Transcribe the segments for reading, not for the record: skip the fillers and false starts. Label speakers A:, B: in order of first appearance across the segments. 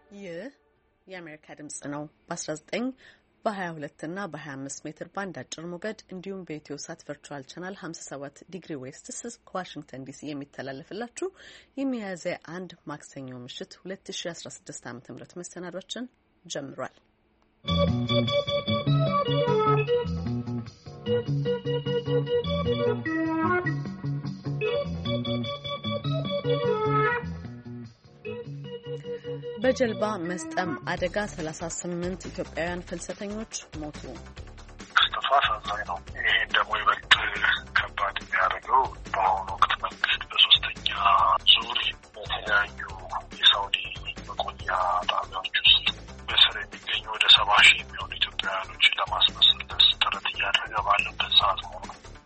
A: ይህ የአሜሪካ ድምጽ ነው። በ19 በ22 እና በ25 ሜትር ባንድ አጭር ሞገድ እንዲሁም በኢትዮ ሳት ቨርቹዋል ቻናል 57 ዲግሪ ዌስትስ ከዋሽንግተን ዲሲ የሚተላለፍላችሁ የሚያዝያ 1 ማክሰኞ ምሽት 2016 ዓ.ም መሰናዶችን ጀምሯል። በጀልባ መስጠም አደጋ 38 ኢትዮጵያውያን ፍልሰተኞች ሞቱ።
B: ክስተቱ አሳዛኝ ነው። ይህን ደግሞ ይበልጥ ከባድ የሚያደርገው በአሁኑ ወቅት መንግስት በሶስተኛ ዙር በተለያዩ የሳውዲ መቆያ ጣቢያዎች ውስጥ በስር የሚገኙ ወደ 70 ሺህ የሚሆኑ ኢትዮጵያውያኖችን ለማስመሰለስ ጥረት እያደረገ ባለበት ሰዓት መሆኑ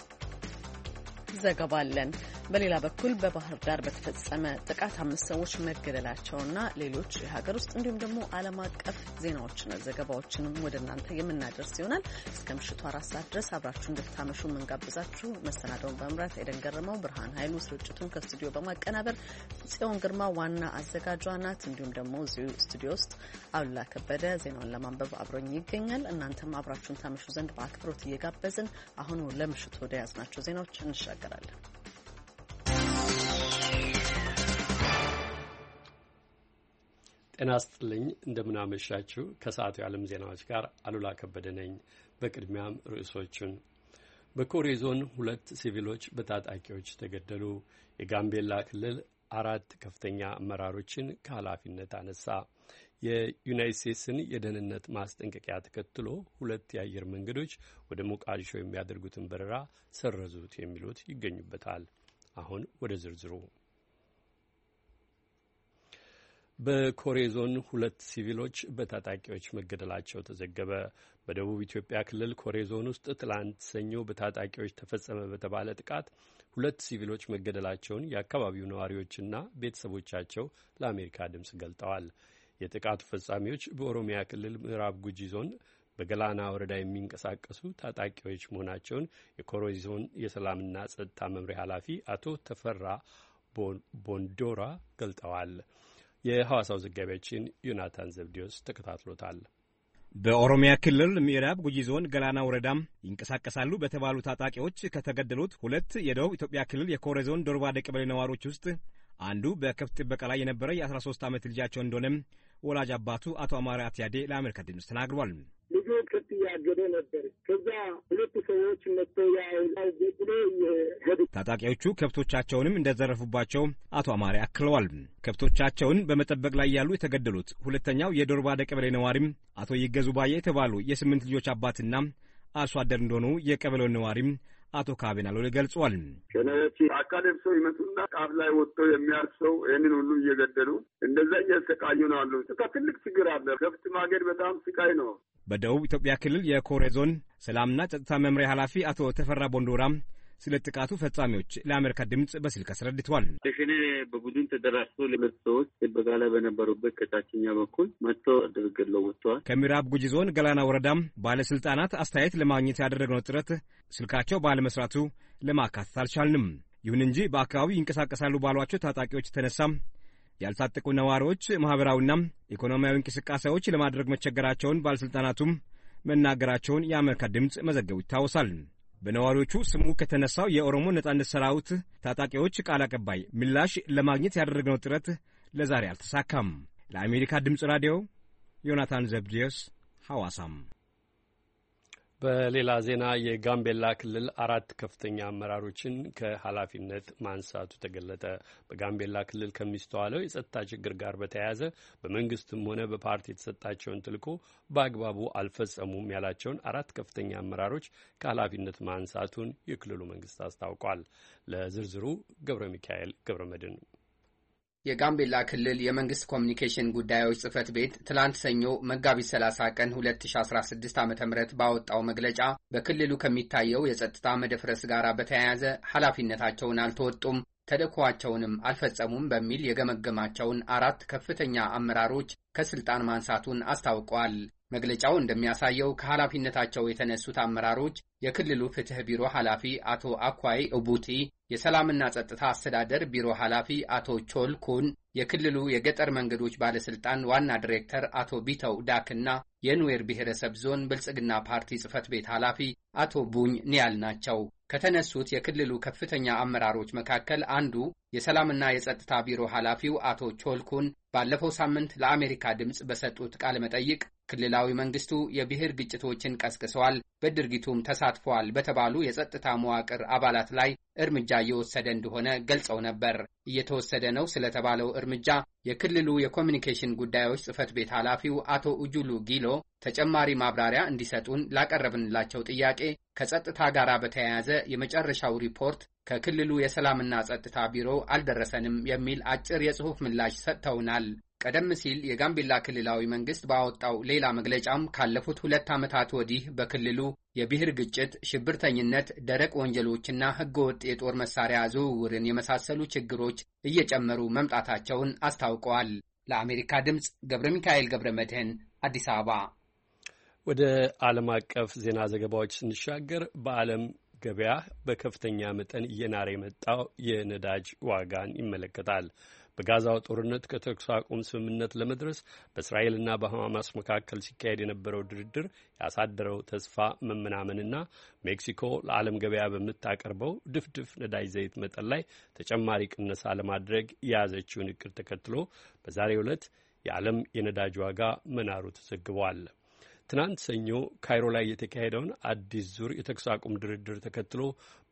A: ዘገባ አለን። በሌላ በኩል በባህር ዳር በተፈጸመ ጥቃት 5 ሰዎች መገደላቸውና ሌሎች የሀገር ውስጥ እንዲሁም ደግሞ ዓለም አቀፍ ዜናዎችና ዘገባዎችንም ወደ እናንተ የምናደርስ ይሆናል። እስከ ምሽቱ 4 ሰዓት ድረስ አብራችሁ እንድታመሹ የምንጋብዛችሁ መሰናዶውን በመምራት ኤደን ገረመው፣ ብርሃን ኃይሉ ስርጭቱን ከስቱዲዮ በማቀናበር ጽዮን ግርማ ዋና አዘጋጇ ናት። እንዲሁም ደግሞ እዚሁ ስቱዲዮ ውስጥ አሉላ ከበደ ዜናውን ለማንበብ አብሮኝ ይገኛል። እናንተም አብራችሁን ታመሹ ዘንድ በአክብሮት እየጋበዝን አሁን ለምሽቱ ወደ ያዝናቸው ዜናዎች እንሻገራለን።
C: ጤና ይስጥልኝ፣ እንደምናመሻችሁ። ከሰዓቱ የዓለም ዜናዎች ጋር አሉላ ከበደ ነኝ። በቅድሚያም ርዕሶቹን። በኮሬ ዞን 2 ሲቪሎች በታጣቂዎች ተገደሉ። የጋምቤላ ክልል 4 ከፍተኛ አመራሮችን ከኃላፊነት አነሳ። የዩናይት ስቴትስን የደህንነት ማስጠንቀቂያ ተከትሎ 2 የአየር መንገዶች ወደ ሞቃዲሾ የሚያደርጉትን በረራ ሰረዙት። የሚሉት ይገኙበታል። አሁን ወደ ዝርዝሩ። በኮሬ ዞን 2 ሲቪሎች በታጣቂዎች መገደላቸው ተዘገበ። በደቡብ ኢትዮጵያ ክልል ኮሬ ዞን ውስጥ ትላንት ሰኞ በታጣቂዎች ተፈጸመ በተባለ ጥቃት 2 ሲቪሎች መገደላቸውን የአካባቢው ነዋሪዎችና ቤተሰቦቻቸው ለአሜሪካ ድምፅ ገልጠዋል። የጥቃቱ ፈጻሚዎች በኦሮሚያ ክልል ምዕራብ ጉጂ ዞን በገላና ወረዳ የሚንቀሳቀሱ ታጣቂዎች መሆናቸውን የኮሬ ዞን የሰላምና ጸጥታ መምሪያ ኃላፊ አቶ ተፈራ ቦንዶራ ገልጠዋል። የሐዋሳው ዘጋቢያችን ዮናታን ዘብዲዮስ ተከታትሎታል።
D: በኦሮሚያ ክልል ምዕራብ ጉጂ ዞን ገላና ወረዳም ይንቀሳቀሳሉ በተባሉ ታጣቂዎች ከተገደሉት 2 የደቡብ ኢትዮጵያ ክልል የኮሬ ዞን ዶርባዴ ቀበሌ ነዋሪዎች ውስጥ አንዱ በከብት ጥበቃ ላይ የነበረ የ13 ዓመት ልጃቸው እንደሆነም ወላጅ አባቱ አቶ አማራ አትያዴ ለአሜሪካ ድምፅ ተናግሯል።
E: ልጁ ከብት እያገደ ነበር። ከዛ 2 ሰዎች መጥተው ብሎ ሄዱ። ታጣቂዎቹ ከብቶቻቸውንም እንደዘረፉባቸው አቶ አማሪ አክለዋል። ከብቶቻቸውን በመጠበቅ ላይ ያሉ የተገደሉት 2ኛው የዶርባዴ ቀበሌ ነዋሪም አቶ ይገዙ ባየ የተባሉ የ8 ልጆች አባትና አርሶ አደር እንደሆኑ የቀበሌው ነዋሪም አቶ ካቤናሎ ገልጿል። ሸኔዎች አካደብሰው ይመጡና ቃፍ ላይ ወጥተው የሚያርሰው ይህንን ሁሉ እየገደሉ እንደዛ እያሰቃዩ ነው አሉ። ትልቅ ችግር አለ። ከብት ማገድ በጣም ስቃይ ነው። በደቡብ ኢትዮጵያ ክልል የኮሬ ዞን ሰላምና ጸጥታ መምሪያ ኃላፊ አቶ ተፈራ ቦንዶራም ስለ ጥቃቱ ፈጻሚዎች ለአሜሪካ ድምፅ በስልክ አስረድተዋል።
F: ሸኔ በቡድን ተደራጅቶ 2 ሰዎች ጥበቃ ላይ በነበሩበት ከታችኛ በኩል መጥቶ አድርገው ወጥተዋል።
D: ከምዕራብ ጉጂ ዞን ገላና ወረዳም ባለስልጣናት አስተያየት ለማግኘት ያደረግነው ጥረት ስልካቸው ባለመስራቱ ለማካተት አልቻልንም። ይሁን እንጂ በአካባቢው ይንቀሳቀሳሉ ባሏቸው ታጣቂዎች የተነሳም ያልታጠቁ ነዋሪዎች ማህበራዊና ኢኮኖሚያዊ እንቅስቃሴዎች ለማድረግ መቸገራቸውን ባለስልጣናቱም መናገራቸውን የአሜሪካ ድምፅ መዘገቡ ይታወሳል። በነዋሪዎቹ ስሙ ከተነሳው የኦሮሞ ነጻነት ሰራዊት ታጣቂዎች ቃል አቀባይ ምላሽ ለማግኘት ያደረግነው ጥረት ለዛሬ አልተሳካም። ለአሜሪካ ድምፅ ራዲዮ ዮናታን ዘብዲዮስ ሐዋሳም።
C: በሌላ ዜና የጋምቤላ ክልል 4 ከፍተኛ አመራሮችን ከኃላፊነት ማንሳቱ ተገለጠ። በጋምቤላ ክልል ከሚስተዋለው የጸጥታ ችግር ጋር በተያያዘ በመንግስትም ሆነ በፓርቲ የተሰጣቸውን ተልዕኮ በአግባቡ አልፈጸሙም ያላቸውን 4 ከፍተኛ አመራሮች ከኃላፊነት ማንሳቱን የክልሉ መንግስት አስታውቋል። ለዝርዝሩ ገብረ ሚካኤል ገብረ መድን።
G: የጋምቤላ ክልል የመንግስት ኮሚኒኬሽን ጉዳዮች ጽህፈት ቤት ትላንት ሰኞ መጋቢት 30 ቀን 2016 ዓ.ም ባወጣው መግለጫ በክልሉ ከሚታየው የጸጥታ መደፍረስ ጋር በተያያዘ ኃላፊነታቸውን አልተወጡም፣ ተልዕኮአቸውንም አልፈጸሙም በሚል የገመገማቸውን 4 ከፍተኛ አመራሮች ከስልጣን ማንሳቱን አስታውቋል። መግለጫው እንደሚያሳየው ከኃላፊነታቸው የተነሱት አመራሮች የክልሉ ፍትህ ቢሮ ኃላፊ አቶ አኳይ ኡቡቲ፣ የሰላምና ጸጥታ አስተዳደር ቢሮ ኃላፊ አቶ ቾል ኩን፣ የክልሉ የገጠር መንገዶች ባለስልጣን ዋና ዲሬክተር አቶ ቢተው ዳክና የኑዌር ብሔረሰብ ዞን ብልጽግና ፓርቲ ጽህፈት ቤት ኃላፊ አቶ ቡኝ ኒያል ናቸው። ከተነሱት የክልሉ ከፍተኛ አመራሮች መካከል አንዱ የሰላምና የጸጥታ ቢሮ ኃላፊው አቶ ቾልኩን ባለፈው ሳምንት ለአሜሪካ ድምፅ በሰጡት ቃለ መጠይቅ ክልላዊ መንግስቱ የብሔር ግጭቶችን ቀስቅሰዋል፣ በድርጊቱም ተሳትፈዋል በተባሉ የጸጥታ መዋቅር አባላት ላይ እርምጃ እየወሰደ እንደሆነ ገልጸው ነበር። እየተወሰደ ነው ስለተባለው እርምጃ የክልሉ የኮሚኒኬሽን ጉዳዮች ጽህፈት ቤት ኃላፊው አቶ ኡጁሉ ጊሎ ተጨማሪ ማብራሪያ እንዲሰጡን ላቀረብንላቸው ጥያቄ ከጸጥታ ጋር በተያያዘ የመጨረሻው ሪፖርት ከክልሉ የሰላምና ጸጥታ ቢሮ አልደረሰንም የሚል አጭር የጽሑፍ ምላሽ ሰጥተውናል። ቀደም ሲል የጋምቤላ ክልላዊ መንግስት ባወጣው ሌላ መግለጫም ካለፉት 2 ዓመታት ወዲህ በክልሉ የብሔር ግጭት፣ ሽብርተኝነት፣ ደረቅ ወንጀሎችና ህገወጥ የጦር መሳሪያ ዝውውርን የመሳሰሉ ችግሮች እየጨመሩ መምጣታቸውን አስታውቀዋል። ለአሜሪካ ድምፅ ገብረ ሚካኤል ገብረ መድህን አዲስ አበባ።
C: ወደ ዓለም አቀፍ ዜና ዘገባዎች ስንሻገር በዓለም ገበያ በከፍተኛ መጠን እየናረ የመጣው የነዳጅ ዋጋን ይመለከታል። በጋዛው ጦርነት ከተኩስ አቁም ስምምነት ለመድረስ በእስራኤልና በሐማስ መካከል ሲካሄድ የነበረው ድርድር ያሳደረው ተስፋ መመናመንና ሜክሲኮ ለዓለም ገበያ በምታቀርበው ድፍድፍ ነዳጅ ዘይት መጠን ላይ ተጨማሪ ቅነሳ ለማድረግ የያዘችውን እቅድ ተከትሎ በዛሬው ዕለት የዓለም የነዳጅ ዋጋ መናሩ ተዘግቧል። ትናንት ሰኞ ካይሮ ላይ የተካሄደውን አዲስ ዙር የተኩስ አቁም ድርድር ተከትሎ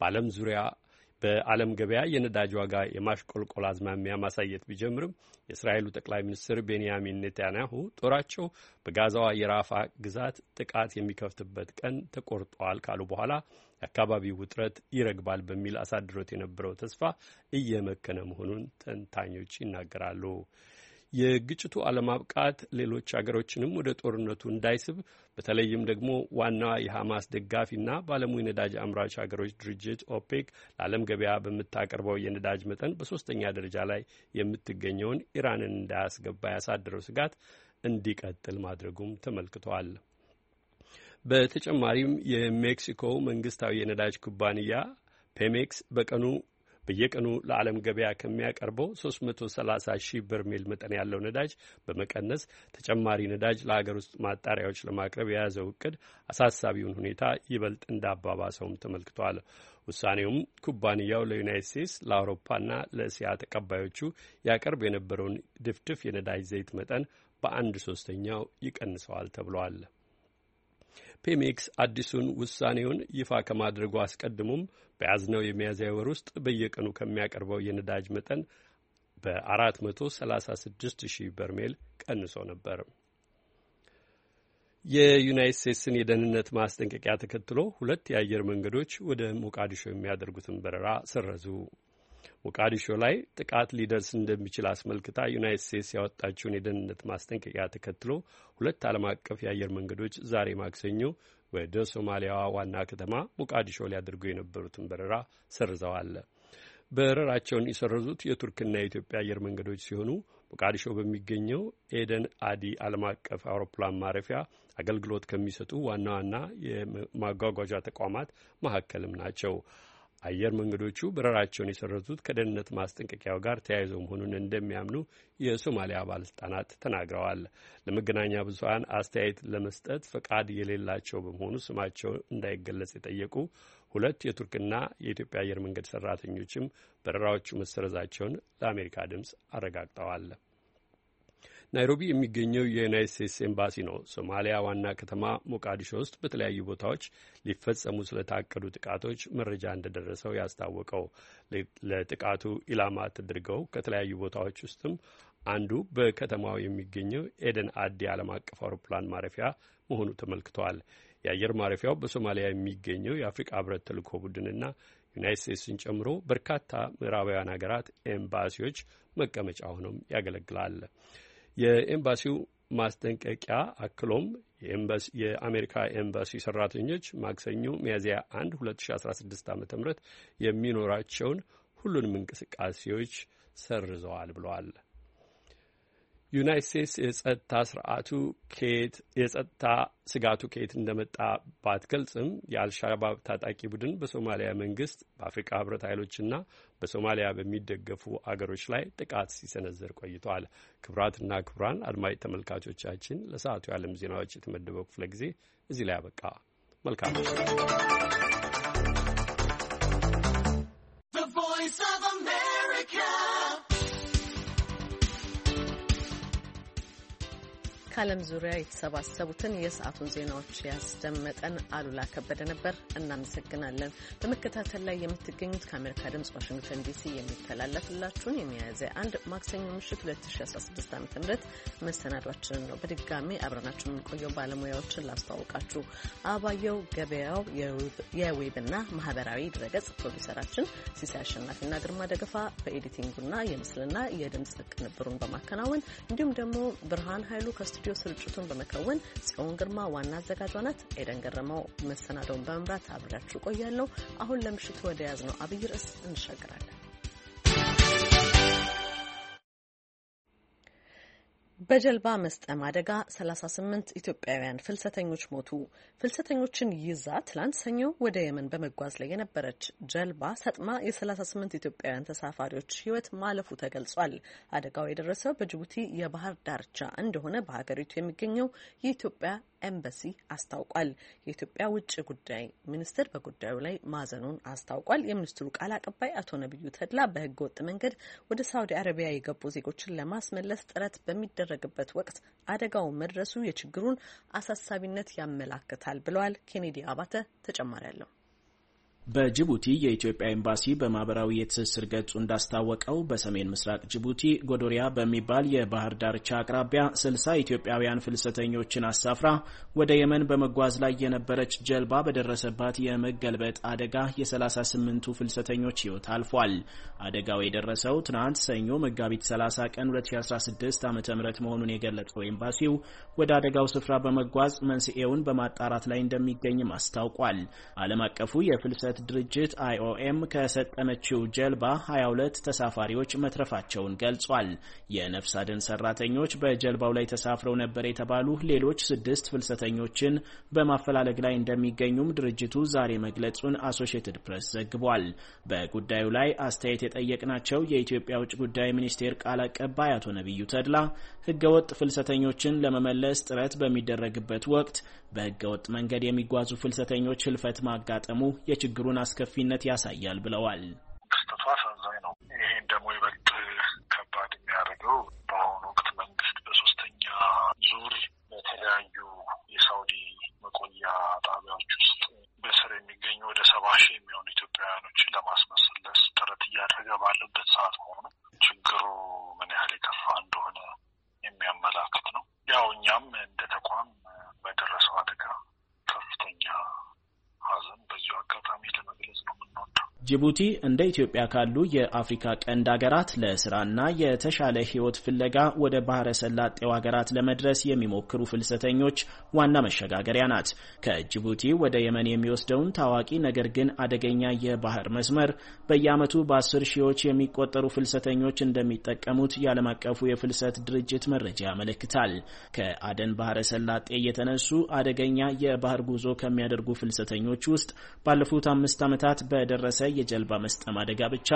C: በዓለም ገበያ የነዳጅ ዋጋ የማሽቆልቆል አዝማሚያ ማሳየት ቢጀምርም የእስራኤሉ ጠቅላይ ሚኒስትር ቤንያሚን ኔታንያሁ ጦራቸው በጋዛዋ የራፋ ግዛት ጥቃት የሚከፍትበት ቀን ተቆርጧል ካሉ በኋላ የአካባቢው ውጥረት ይረግባል በሚል አሳድሮት የነበረው ተስፋ እየመከነ መሆኑን ተንታኞች ይናገራሉ። የግጭቱ አለማብቃት ሌሎች አገሮችንም ወደ ጦርነቱ እንዳይስብ በተለይም ደግሞ ዋናዋ የሐማስ ደጋፊና በዓለሙ የነዳጅ አምራች ሀገሮች ድርጅት ኦፔክ ለዓለም ገበያ በምታቀርበው የነዳጅ መጠን በሶስተኛ ደረጃ ላይ የምትገኘውን ኢራንን እንዳያስገባ ያሳደረው ስጋት እንዲቀጥል ማድረጉም ተመልክቷል። በተጨማሪም የሜክሲኮ መንግስታዊ የነዳጅ ኩባንያ ፔሜክስ በየቀኑ ለዓለም ገበያ ከሚያቀርበው 330 ሺህ በርሜል መጠን ያለው ነዳጅ በመቀነስ ተጨማሪ ነዳጅ ለሀገር ውስጥ ማጣሪያዎች ለማቅረብ የያዘው እቅድ አሳሳቢውን ሁኔታ ይበልጥ እንዳባባሰውም ተመልክቷል። ውሳኔውም ኩባንያው ለዩናይትድ ስቴትስ፣ ለአውሮፓና ለእስያ ተቀባዮቹ ያቀርብ የነበረውን ድፍድፍ የነዳጅ ዘይት መጠን በ1/3 ይቀንሰዋል ተብሏል። ፔሜክስ አዲሱን ውሳኔውን ይፋ ከማድረጉ አስቀድሞም በያዝነው የሚያዝያ ወር ውስጥ በየቀኑ ከሚያቀርበው የነዳጅ መጠን በ436 ሺህ በርሜል ቀንሶ ነበር። የዩናይትድ ስቴትስን የደህንነት ማስጠንቀቂያ ተከትሎ 2 የአየር መንገዶች ወደ ሞቃዲሾ የሚያደርጉትን በረራ ሰረዙ። ሞቃዲሾ ላይ ጥቃት ሊደርስ እንደሚችል አስመልክታ ዩናይትድ ስቴትስ ያወጣችውን የደህንነት ማስጠንቀቂያ ተከትሎ 2 ዓለም አቀፍ የአየር መንገዶች ዛሬ ማክሰኞ ወደ ሶማሊያዋ ዋና ከተማ ሞቃዲሾ ሊያደርጉ የነበሩትን በረራ ሰርዘዋል። በረራቸውን የሰረዙት የቱርክና የኢትዮጵያ አየር መንገዶች ሲሆኑ ሞቃዲሾ በሚገኘው ኤደን አዲ ዓለም አቀፍ አውሮፕላን ማረፊያ አገልግሎት ከሚሰጡ ዋና ዋና የማጓጓዣ ተቋማት መካከልም ናቸው። አየር መንገዶቹ በረራቸውን የሰረዙት ከደህንነት ማስጠንቀቂያው ጋር ተያይዘው መሆኑን እንደሚያምኑ የሶማሊያ ባለስልጣናት ተናግረዋል። ለመገናኛ ብዙኃን አስተያየት ለመስጠት ፈቃድ የሌላቸው በመሆኑ ስማቸው እንዳይገለጽ የጠየቁ 2 የቱርክና የኢትዮጵያ አየር መንገድ ሰራተኞችም በረራዎቹ መሰረዛቸውን ለአሜሪካ ድምፅ አረጋግጠዋል። ናይሮቢ የሚገኘው የዩናይትድ ስቴትስ ኤምባሲ ነው ሶማሊያ ዋና ከተማ ሞቃዲሾ ውስጥ በተለያዩ ቦታዎች ሊፈጸሙ ስለታቀዱ ጥቃቶች መረጃ እንደደረሰው ያስታወቀው። ለጥቃቱ ኢላማ ተደርገው ከተለያዩ ቦታዎች ውስጥም አንዱ በከተማው የሚገኘው ኤደን አዲ ዓለም አቀፍ አውሮፕላን ማረፊያ መሆኑ ተመልክቷል። የአየር ማረፊያው በሶማሊያ የሚገኘው የአፍሪካ ህብረት ተልዕኮ ቡድንና ዩናይትድ ስቴትስን ጨምሮ በርካታ ምዕራባውያን ሀገራት ኤምባሲዎች መቀመጫ ሆነው ያገለግላል። የኤምባሲው ማስጠንቀቂያ አክሎም የአሜሪካ ኤምባሲ ሰራተኞች ማክሰኞ ሚያዝያ 1 2016 ዓ.ም የሚኖራቸውን ሁሉንም እንቅስቃሴዎች ሰርዘዋል ብለዋል። ዩናይትድ ስቴትስ የጸጥታ ስጋቱ ከየት እንደመጣ ባትገልጽም የአልሻባብ ታጣቂ ቡድን በሶማሊያ መንግስት በአፍሪካ ህብረት ኃይሎችና በሶማሊያ በሚደገፉ አገሮች ላይ ጥቃት ሲሰነዘር ቆይተዋል። ክቡራትና ክቡራን አድማጭ ተመልካቾቻችን ለሰዓቱ የዓለም ዜናዎች የተመደበው ክፍለ ጊዜ እዚህ ላይ አበቃ። መልካም
A: ከዓለም ዙሪያ የተሰባሰቡትን የሰዓቱን ዜናዎች ያስደመጠን አሉላ ከበደ ነበር። እናመሰግናለን። በመከታተል ላይ የምትገኙት ከአሜሪካ ድምጽ ዋሽንግተን ዲሲ የሚተላለፍላችሁን የሚያዝያ 1 ማክሰኞ ምሽት 2016 ዓ.ም መሰናዷችንን ነው። በድጋሚ አብረናችሁ የምንቆየው ባለሙያዎችን ላስተዋውቃችሁ። አባየው ገበያው የዌብና ማህበራዊ ድረገጽ ፕሮዲውሰራችን፣ ሲሳይ አሸናፊና ግርማ ደገፋ በኤዲቲንጉና የምስልና የድምጽ ቅንብሩን በማከናወን እንዲሁም ደግሞ ብርሃን ኃይሉ ከስቱዲዮ ስርጭቱን በመከወን ጽዮን ግርማ ዋና አዘጋጇ ናት። ኤደን ገረመው መሰናዶውን በመምራት አብሬያችሁ ቆያለሁ። አሁን ለምሽቱ ወደ ያዝነው አብይ ርዕስ እንሻገራለን። በጀልባ መስጠም አደጋ 38 ኢትዮጵያውያን ፍልሰተኞች ሞቱ። ፍልሰተኞችን ይዛ ትላንት ሰኞ ወደ የመን በመጓዝ ላይ የነበረች ጀልባ ሰጥማ የ38 ኢትዮጵያውያን ተሳፋሪዎች ሕይወት ማለፉ ተገልጿል። አደጋው የደረሰው በጅቡቲ የባህር ዳርቻ እንደሆነ በሀገሪቱ የሚገኘው የኢትዮጵያ ኤምባሲ አስታውቋል። የኢትዮጵያ ውጭ ጉዳይ ሚኒስቴር በጉዳዩ ላይ ማዘኑን አስታውቋል። የሚኒስትሩ ቃል አቀባይ አቶ ነብዩ ተድላ በሕገ ወጥ መንገድ ወደ ሳውዲ አረቢያ የገቡ ዜጎችን ለማስመለስ ጥረት በሚደረግበት ወቅት አደጋው መድረሱ የችግሩን አሳሳቢነት ያመላክታል ብለዋል። ኬኔዲ አባተ ተጨማሪ አለው።
H: በጅቡቲ የኢትዮጵያ ኤምባሲ በማህበራዊ የትስስር ገጹ እንዳስታወቀው በሰሜን ምስራቅ ጅቡቲ ጎዶሪያ በሚባል የባህር ዳርቻ አቅራቢያ 60 ኢትዮጵያውያን ፍልሰተኞችን አሳፍራ ወደ የመን በመጓዝ ላይ የነበረች ጀልባ በደረሰባት የመገልበጥ አደጋ የ38ቱ ፍልሰተኞች ሕይወት አልፏል። አደጋው የደረሰው ትናንት ሰኞ መጋቢት 30 ቀን 2016 ዓ.ም መሆኑን የገለጸው ኤምባሲው ወደ አደጋው ስፍራ በመጓዝ መንስኤውን በማጣራት ላይ እንደሚገኝም አስታውቋል። ዓለም አቀፉ የፍልሰት ድርጅት IOM ከሰጠመችው ጀልባ 22 ተሳፋሪዎች መትረፋቸውን ገልጿል። የነፍስ አድን ሰራተኞች በጀልባው ላይ ተሳፍረው ነበር የተባሉ ሌሎች 6 ፍልሰተኞችን በማፈላለግ ላይ እንደሚገኙም ድርጅቱ ዛሬ መግለጹን አሶሺየትድ ፕሬስ ዘግቧል። በጉዳዩ ላይ አስተያየት የጠየቅናቸው የኢትዮጵያ ውጭ ጉዳይ ሚኒስቴር ቃል አቀባይ አቶ ነብዩ ተድላ ህገወጥ ፍልሰተኞችን ለመመለስ ጥረት በሚደረግበት ወቅት በህገወጥ መንገድ የሚጓዙ ፍልሰተኞች ህልፈት ማጋጠሙ የችግሩን አስከፊነት ያሳያል ብለዋል።
B: ክስተቱ አሳዛኝ ነው። ይህን ደግሞ ይበልጥ ከባድ የሚያደርገው በአሁኑ ወቅት መንግስት በሶስተኛ ዙር በተለያዩ የሳውዲ መቆያ ጣቢያዎች ውስጥ በስር የሚገኙ ወደ 70 ሺህ የሚሆኑ ኢትዮጵያውያኖችን ለማስመለስ ጥረት እያደረገ ባለበት ሰዓት መሆኑ ችግሩ ምን ያህል የከፋ እንደሆነ የሚያመላክት ነው። ያው እኛም እንደ ተቋም በደረሰው አደጋ ከፍተኛ ሐዘን በዚሁ አጋጣሚ ለመግለጽ ነው የምንወደው።
H: ጅቡቲ እንደ ኢትዮጵያ ካሉ የአፍሪካ ቀንድ ሀገራት ለስራና የተሻለ ህይወት ፍለጋ ወደ ባህረ ሰላጤው ሀገራት ለመድረስ የሚሞክሩ ፍልሰተኞች ዋና መሸጋገሪያ ናት። ከጅቡቲ ወደ የመን የሚወስደውን ታዋቂ ነገር ግን አደገኛ የባህር መስመር በየዓመቱ በ10 ሺዎች የሚቆጠሩ ፍልሰተኞች እንደሚጠቀሙት የዓለም አቀፉ የፍልሰት ድርጅት መረጃ ያመለክታል። ከአደን ባህረ ሰላጤ የተነሱ አደገኛ የባህር ጉዞ ከሚያደርጉ ፍልሰተኞች ውስጥ ባለፉት 5 ዓመታት በደረሰ የጀልባ መስጠም አደጋ ብቻ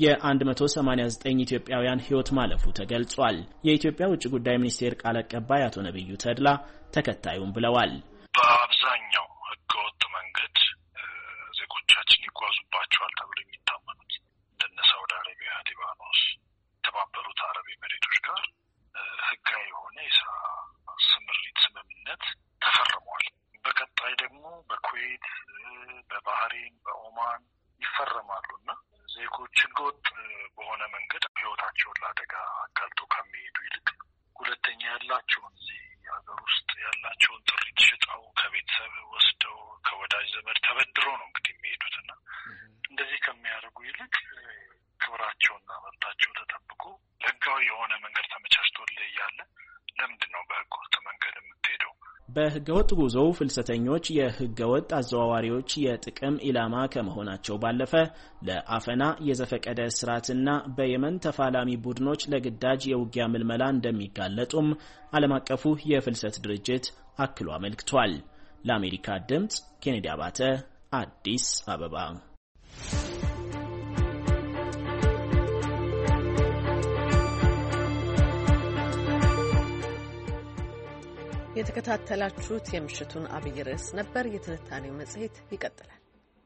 H: የ189 ኢትዮጵያውያን ህይወት ማለፉ ተገልጿል። የኢትዮጵያ ውጭ ጉዳይ ሚኒስቴር ቃል አቀባይ አቶ ነብዩ ተድላ ተከታዩን ብለዋል።
B: በአብዛኛው ህገወጥ መንገድ ዜጎቻችን ይጓዙባቸዋል ተብሎ የሚታመኑት እንደነ ሳውዲ አረቢያ፣ ሊባኖስ፣ የተባበሩት አረብ ኤሚሬቶች ጋር ህጋዊ የሆነ የስራ ስምሪት ስምምነት ተፈርሟል። በቀጣይ ደግሞ በኩዌት፣ በባህሬን፣ በኦማን ይፈረማሉና ዜጎች ህገወጥ በሆነ መንገድ ህይወታቸውን ለአደጋ አጋልጦ ከሚሄዱ ይልቅ ሁለተኛ ያላቸውን እዚህ ሀገር ውስጥ ያላቸውን ጥሪት ሽጠው ከቤተሰብ ወስደው ከወዳጅ ዘመድ ተበድረው ነው እንግዲህ የሚሄዱትና እንደዚህ ከሚያደርጉ ይልቅ ክብራቸውና መብታቸው ተጠብቆ ህጋዊ የሆነ መንገድ ተመቻችቶልህ እያለ ለምንድን ነው በህገወጥ መንገድ የምትሄደው?
H: በህገወጥ ጉዞው ፍልሰተኞች የህገወጥ አዘዋዋሪዎች የጥቅም ኢላማ ከመሆናቸው ባለፈ ለአፈና የዘፈቀደ እስራትና በየመን ተፋላሚ ቡድኖች ለግዳጅ የውጊያ ምልመላ እንደሚጋለጡም ዓለም አቀፉ የፍልሰት ድርጅት አክሎ አመልክቷል። ለአሜሪካ ድምጽ ኬኔዲ አባተ አዲስ አበባ።
A: የተከታተላችሁት የምሽቱን አብይ ርዕስ ነበር። የትንታኔው መጽሔት ይቀጥላል።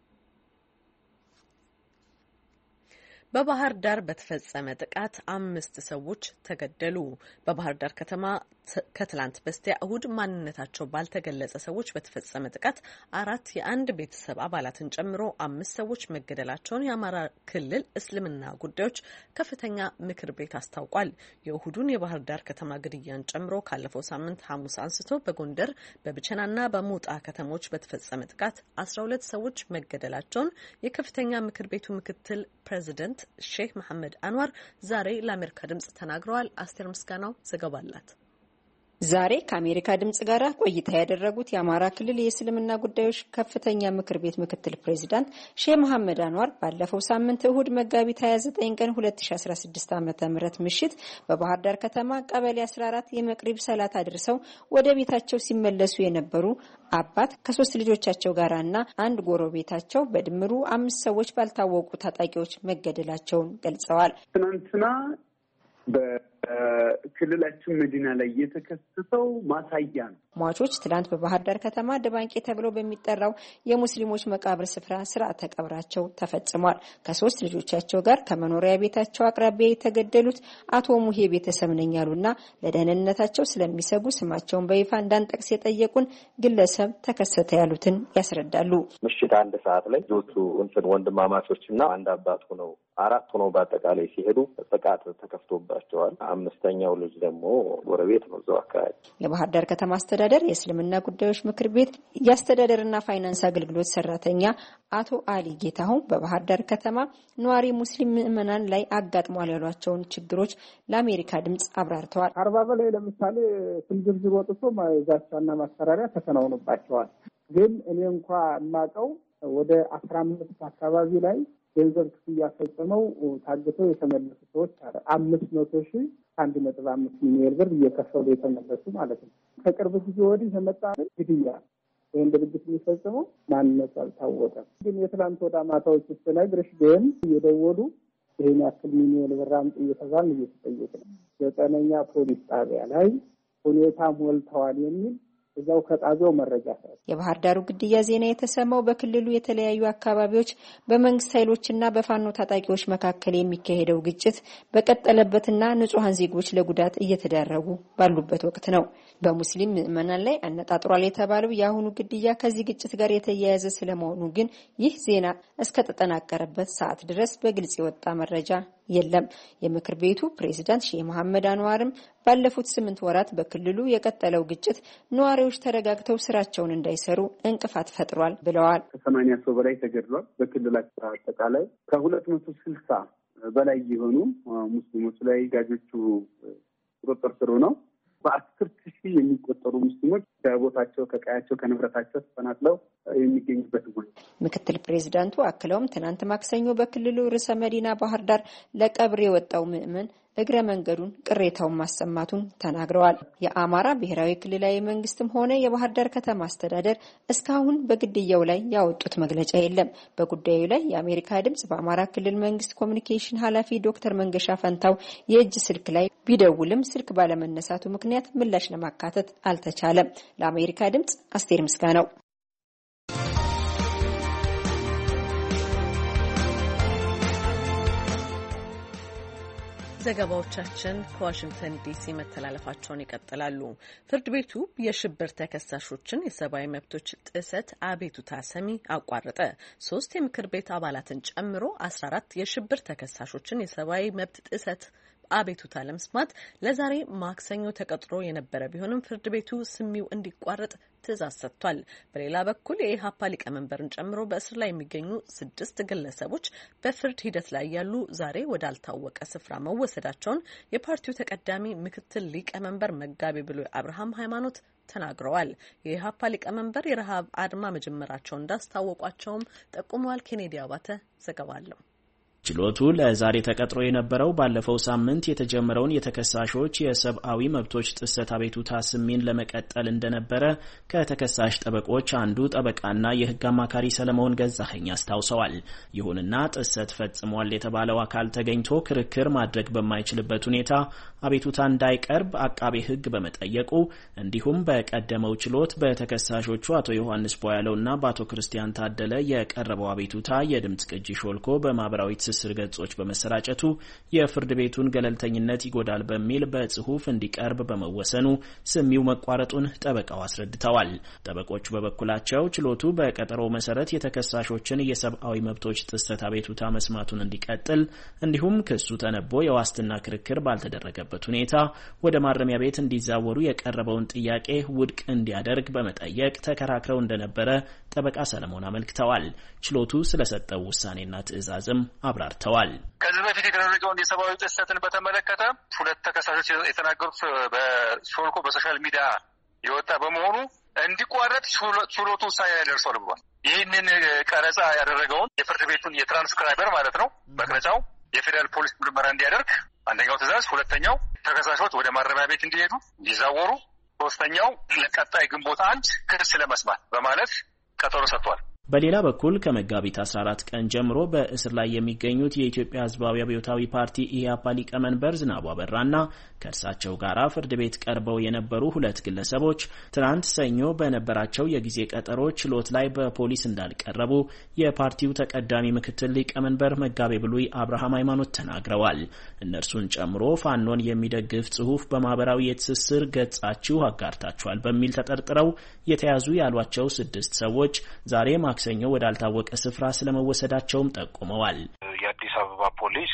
A: በባህር ዳር በተፈጸመ ጥቃት 5 ሰዎች ተገደሉ። በባህር ዳር ከተማ ከትላንት በስቲያ እሁድ ማንነታቸው ባልተገለጸ ሰዎች በተፈጸመ ጥቃት 4 የአንድ ቤተሰብ አባላትን ጨምሮ 5 ሰዎች መገደላቸውን የአማራ ክልል እስልምና ጉዳዮች ከፍተኛ ምክር ቤት አስታውቋል። የእሁዱን የባህር ዳር ከተማ ግድያን ጨምሮ ካለፈው ሳምንት ሐሙስ አንስቶ በጎንደር በብቸናና በሞጣ ከተሞች በተፈጸመ ጥቃት 12 ሰዎች መገደላቸውን የከፍተኛ ምክር ቤቱ ምክትል ፕሬዚደንት ሼህ መሐመድ አንዋር ዛሬ ለአሜሪካ ድምጽ ተናግረዋል። አስቴር ምስጋናው ዘገባ አላት።
I: ዛሬ ከአሜሪካ ድምጽ ጋር ቆይታ ያደረጉት የአማራ ክልል የእስልምና ጉዳዮች ከፍተኛ ምክር ቤት ምክትል ፕሬዚዳንት ሼህ መሐመድ አንዋር ባለፈው ሳምንት እሁድ መጋቢት 29 ቀን 2016 ዓ.ም ምሽት በባህር ዳር ከተማ ቀበሌ 14 የመቅሪብ ሰላት አድርሰው ወደ ቤታቸው ሲመለሱ የነበሩ አባት ከ3 ልጆቻቸው ጋርና አንድ ጎረቤታቸው በድምሩ 5 ሰዎች ባልታወቁ ታጣቂዎች መገደላቸውን ገልጸዋል።
J: ትናንትና በክልላችን መዲና ላይ የተከሰተው ማሳያ ነው።
I: ሟቾች ትላንት በባህር ዳር ከተማ ደባንቄ ተብሎ በሚጠራው የሙስሊሞች መቃብር ስፍራ ስርዓተ ቀብራቸው ተፈጽሟል። ከ3 ልጆቻቸው ጋር ከመኖሪያ ቤታቸው አቅራቢያ የተገደሉት አቶ ሙሄ ቤተሰብ ነኝ ያሉና ለደህንነታቸው ስለሚሰጉ ስማቸውን በይፋ እንዳንጠቅስ የጠየቁን ግለሰብ ተከሰተ ያሉትን ያስረዳሉ።
K: ምሽት 1 ሰዓት ላይ ልጆቹ ወንድማማቾችና አንድ አባት ሆነው 4 ሆነው በአጠቃላይ ሲሄዱ ጥቃት ተከፍቶባቸዋል። 5ኛው ልጅ ደግሞ ጎረቤት ነው እዛው አካባቢ።
I: የባህር ዳር ከተማ አስተዳደር የእስልምና ጉዳዮች ምክር ቤት የአስተዳደርና ፋይናንስ አገልግሎት ሰራተኛ አቶ አሊ ጌታሁን በባህር ዳር ከተማ ነዋሪ ሙስሊም ምዕመናን ላይ አጋጥሟል ያሏቸውን ችግሮች ለአሜሪካ ድምጽ አብራርተዋል።
E: 40 በላይ ለምሳሌ ስም ዝርዝር ወጥቶ ዛቻና ማስፈራሪያ ተከናውኖባቸዋል። ግን እኔ እንኳን የማውቀው ወደ 15 አካባቢ ላይ ገንዘብ ክፍያ ፈጽመው ታግተው የተመለሱ ሰዎች 500,000 1.5 ሚሊዮን ብር እየከፈሉ የተመለሱ ማለት ነው። ከቅርብ ጊዜ ወዲህ የመጣ ግድያ ይህን ድርጊት የሚፈጽመው ማንነቱ አልታወቀም። ግን የትላንት ወደ ማታዎች ውስጥ ላይ ግርሽ ግን እየደወሉ ይህን ያክል ሚሊዮን ብር አምጡ እየተባልን እየተጠየቅ ነው። 9ኛ ፖሊስ ጣቢያ ላይ ሁኔታ ሞልተዋል የሚል እዛው ከጣቢያው መረጃ ሳይ
I: የባህር ዳሩ ግድያ ዜና የተሰማው በክልሉ የተለያዩ አካባቢዎች በመንግስት ኃይሎችና በፋኖ ታጣቂዎች መካከል የሚካሄደው ግጭት በቀጠለበትና ንጹሃን ዜጎች ለጉዳት እየተዳረጉ ባሉበት ወቅት ነው። በሙስሊም ምዕመናን ላይ አነጣጥሯል የተባለው የአሁኑ ግድያ ከዚህ ግጭት ጋር የተያያዘ ስለመሆኑ ግን ይህ ዜና እስከ ተጠናቀረበት ሰዓት ድረስ በግልጽ የወጣ መረጃ የለም። የምክር ቤቱ ፕሬዝዳንት ሼህ መሐመድ አንዋርም ባለፉት 8 ወራት በክልሉ የቀጠለው ግጭት ነዋሪዎች ተረጋግተው ስራቸውን እንዳይሰሩ እንቅፋት ፈጥሯል ብለዋል።
J: ከ80 ሰው በላይ ተገድሏል። በክልላችን አጠቃላይ ከ260 በላይ የሆኑ ሙስሊሞች ላይ ጋጆቹ ቁጥጥር ስር ነው። በ10,000 የሚቆጠሩ ሙስሊሞች ከቦታቸው ከቀያቸው ከንብረታቸው ተፈናቅለው የሚገኙበት ነው።
I: ምክትል ፕሬዝዳንቱ አክለውም ትናንት ማክሰኞ በክልሉ ርዕሰ መዲና ባህር ዳር ለቀብር የወጣው ምዕመን እግረ መንገዱን ቅሬታውን ማሰማቱን ተናግረዋል። የአማራ ብሔራዊ ክልላዊ መንግስትም ሆነ የባህር ዳር ከተማ አስተዳደር እስካሁን በግድያው ላይ ያወጡት መግለጫ የለም። በጉዳዩ ላይ የአሜሪካ ድምጽ በአማራ ክልል መንግስት ኮሚኒኬሽን ኃላፊ ዶክተር መንገሻ ፈንታው የእጅ ስልክ ላይ ቢደውልም ስልክ ባለመነሳቱ ምክንያት ምላሽ ለማካተት አልተቻለም። ለአሜሪካ ድምጽ አስቴር ምስጋናው።
A: ዘገባዎቻችን ከዋሽንግተን ዲሲ መተላለፋቸውን ይቀጥላሉ። ፍርድ ቤቱ የሽብር ተከሳሾችን የሰብአዊ መብቶች ጥሰት አቤቱታ ሰሚ አቋረጠ። 3 የምክር ቤት አባላትን ጨምሮ 14 የሽብር ተከሳሾችን የሰብአዊ መብት ጥሰት አቤቱታ ለመስማት ለዛሬ ማክሰኞ ተቀጥሮ የነበረ ቢሆንም ፍርድ ቤቱ ስሚው እንዲቋረጥ ትዕዛዝ ሰጥቷል። በሌላ በኩል የኢህአፓ ሊቀመንበርን ጨምሮ በእስር ላይ የሚገኙ 6 ግለሰቦች በፍርድ ሂደት ላይ ያሉ ዛሬ ወዳልታወቀ ስፍራ መወሰዳቸውን የፓርቲው ተቀዳሚ ምክትል ሊቀመንበር መጋቤ ብሉይ አብርሃም ሃይማኖት ተናግረዋል። የኢህአፓ ሊቀመንበር የረሃብ አድማ መጀመራቸውን እንዳስታወቋቸውም ጠቁመዋል። ኬኔዲ አባተ ዘገባ አለው።
H: ችሎቱ ለዛሬ ተቀጥሮ የነበረው ባለፈው ሳምንት የተጀመረውን የተከሳሾች የሰብአዊ መብቶች ጥሰት አቤቱታ ስሚን ለመቀጠል እንደነበረ ከተከሳሽ ጠበቆች አንዱ ጠበቃና የሕግ አማካሪ ሰለሞን ገዛኸኝ አስታውሰዋል። ይሁንና ጥሰት ፈጽሟል የተባለው አካል ተገኝቶ ክርክር ማድረግ በማይችልበት ሁኔታ አቤቱታ እንዳይቀርብ አቃቤ ሕግ በመጠየቁ እንዲሁም በቀደመው ችሎት በተከሳሾቹ አቶ ዮሐንስ ቦያለውና በአቶ ክርስቲያን ታደለ የቀረበው አቤቱታ የድምጽ ቅጂ ሾልኮ በማህበራዊ ትስስር ገጾች በመሰራጨቱ የፍርድ ቤቱን ገለልተኝነት ይጎዳል በሚል በጽሁፍ እንዲቀርብ በመወሰኑ ስሚው መቋረጡን ጠበቃው አስረድተዋል። ጠበቆቹ በበኩላቸው ችሎቱ በቀጠሮው መሰረት የተከሳሾችን የሰብአዊ መብቶች ጥሰት አቤቱታ መስማቱን እንዲቀጥል እንዲሁም ክሱ ተነቦ የዋስትና ክርክር ባልተደረገበት ሁኔታ ወደ ማረሚያ ቤት እንዲዛወሩ የቀረበውን ጥያቄ ውድቅ እንዲያደርግ በመጠየቅ ተከራክረው እንደነበረ ጠበቃ ሰለሞን አመልክተዋል። ችሎቱ ስለሰጠው ውሳኔና ትዕዛዝም አብራርተዋል።
B: ከዚህ በፊት የተደረገውን የሰብአዊ ጥሰትን በተመለከተ 2 ተከሳሾች የተናገሩት በሾልኮ በሶሻል ሚዲያ የወጣ በመሆኑ እንዲቋረጥ ችሎቱ ውሳኔ ላይ ደርሷል ብሏል። ይህንን ቀረጻ ያደረገውን የፍርድ ቤቱን የትራንስክራይበር ማለት ነው መቅረጫው የፌዴራል ፖሊስ ምርመራ እንዲያደርግ አንደኛው ትዕዛዝ፣ ሁለተኛው ተከሳሾች ወደ ማረሚያ ቤት እንዲሄዱ እንዲዛወሩ፣ ሶስተኛው ለቀጣይ ግንቦት 1 ክስ ለመስማት በማለት ቀጠሮ ሰጥቷል።
H: በሌላ በኩል ከመጋቢት 14 ቀን ጀምሮ በእስር ላይ የሚገኙት የኢትዮጵያ ሕዝባዊ አብዮታዊ ፓርቲ ኢህአፓ ሊቀመንበር ዝናቡ አበራና ከእርሳቸው ጋር ፍርድ ቤት ቀርበው የነበሩ 2 ግለሰቦች ትናንት ሰኞ በነበራቸው የጊዜ ቀጠሮ ችሎት ላይ በፖሊስ እንዳልቀረቡ የፓርቲው ተቀዳሚ ምክትል ሊቀመንበር መጋቤ ብሉይ አብርሃም ሃይማኖት ተናግረዋል። እነርሱን ጨምሮ ፋኖን የሚደግፍ ጽሑፍ በማህበራዊ የትስስር ገጻችሁ አጋርታችኋል በሚል ተጠርጥረው የተያዙ ያሏቸው 6 ሰዎች ዛሬ ማክሰኞ ወዳልታወቀ ስፍራ ስለመወሰዳቸውም ጠቁመዋል።
L: የአዲስ አበባ ፖሊስ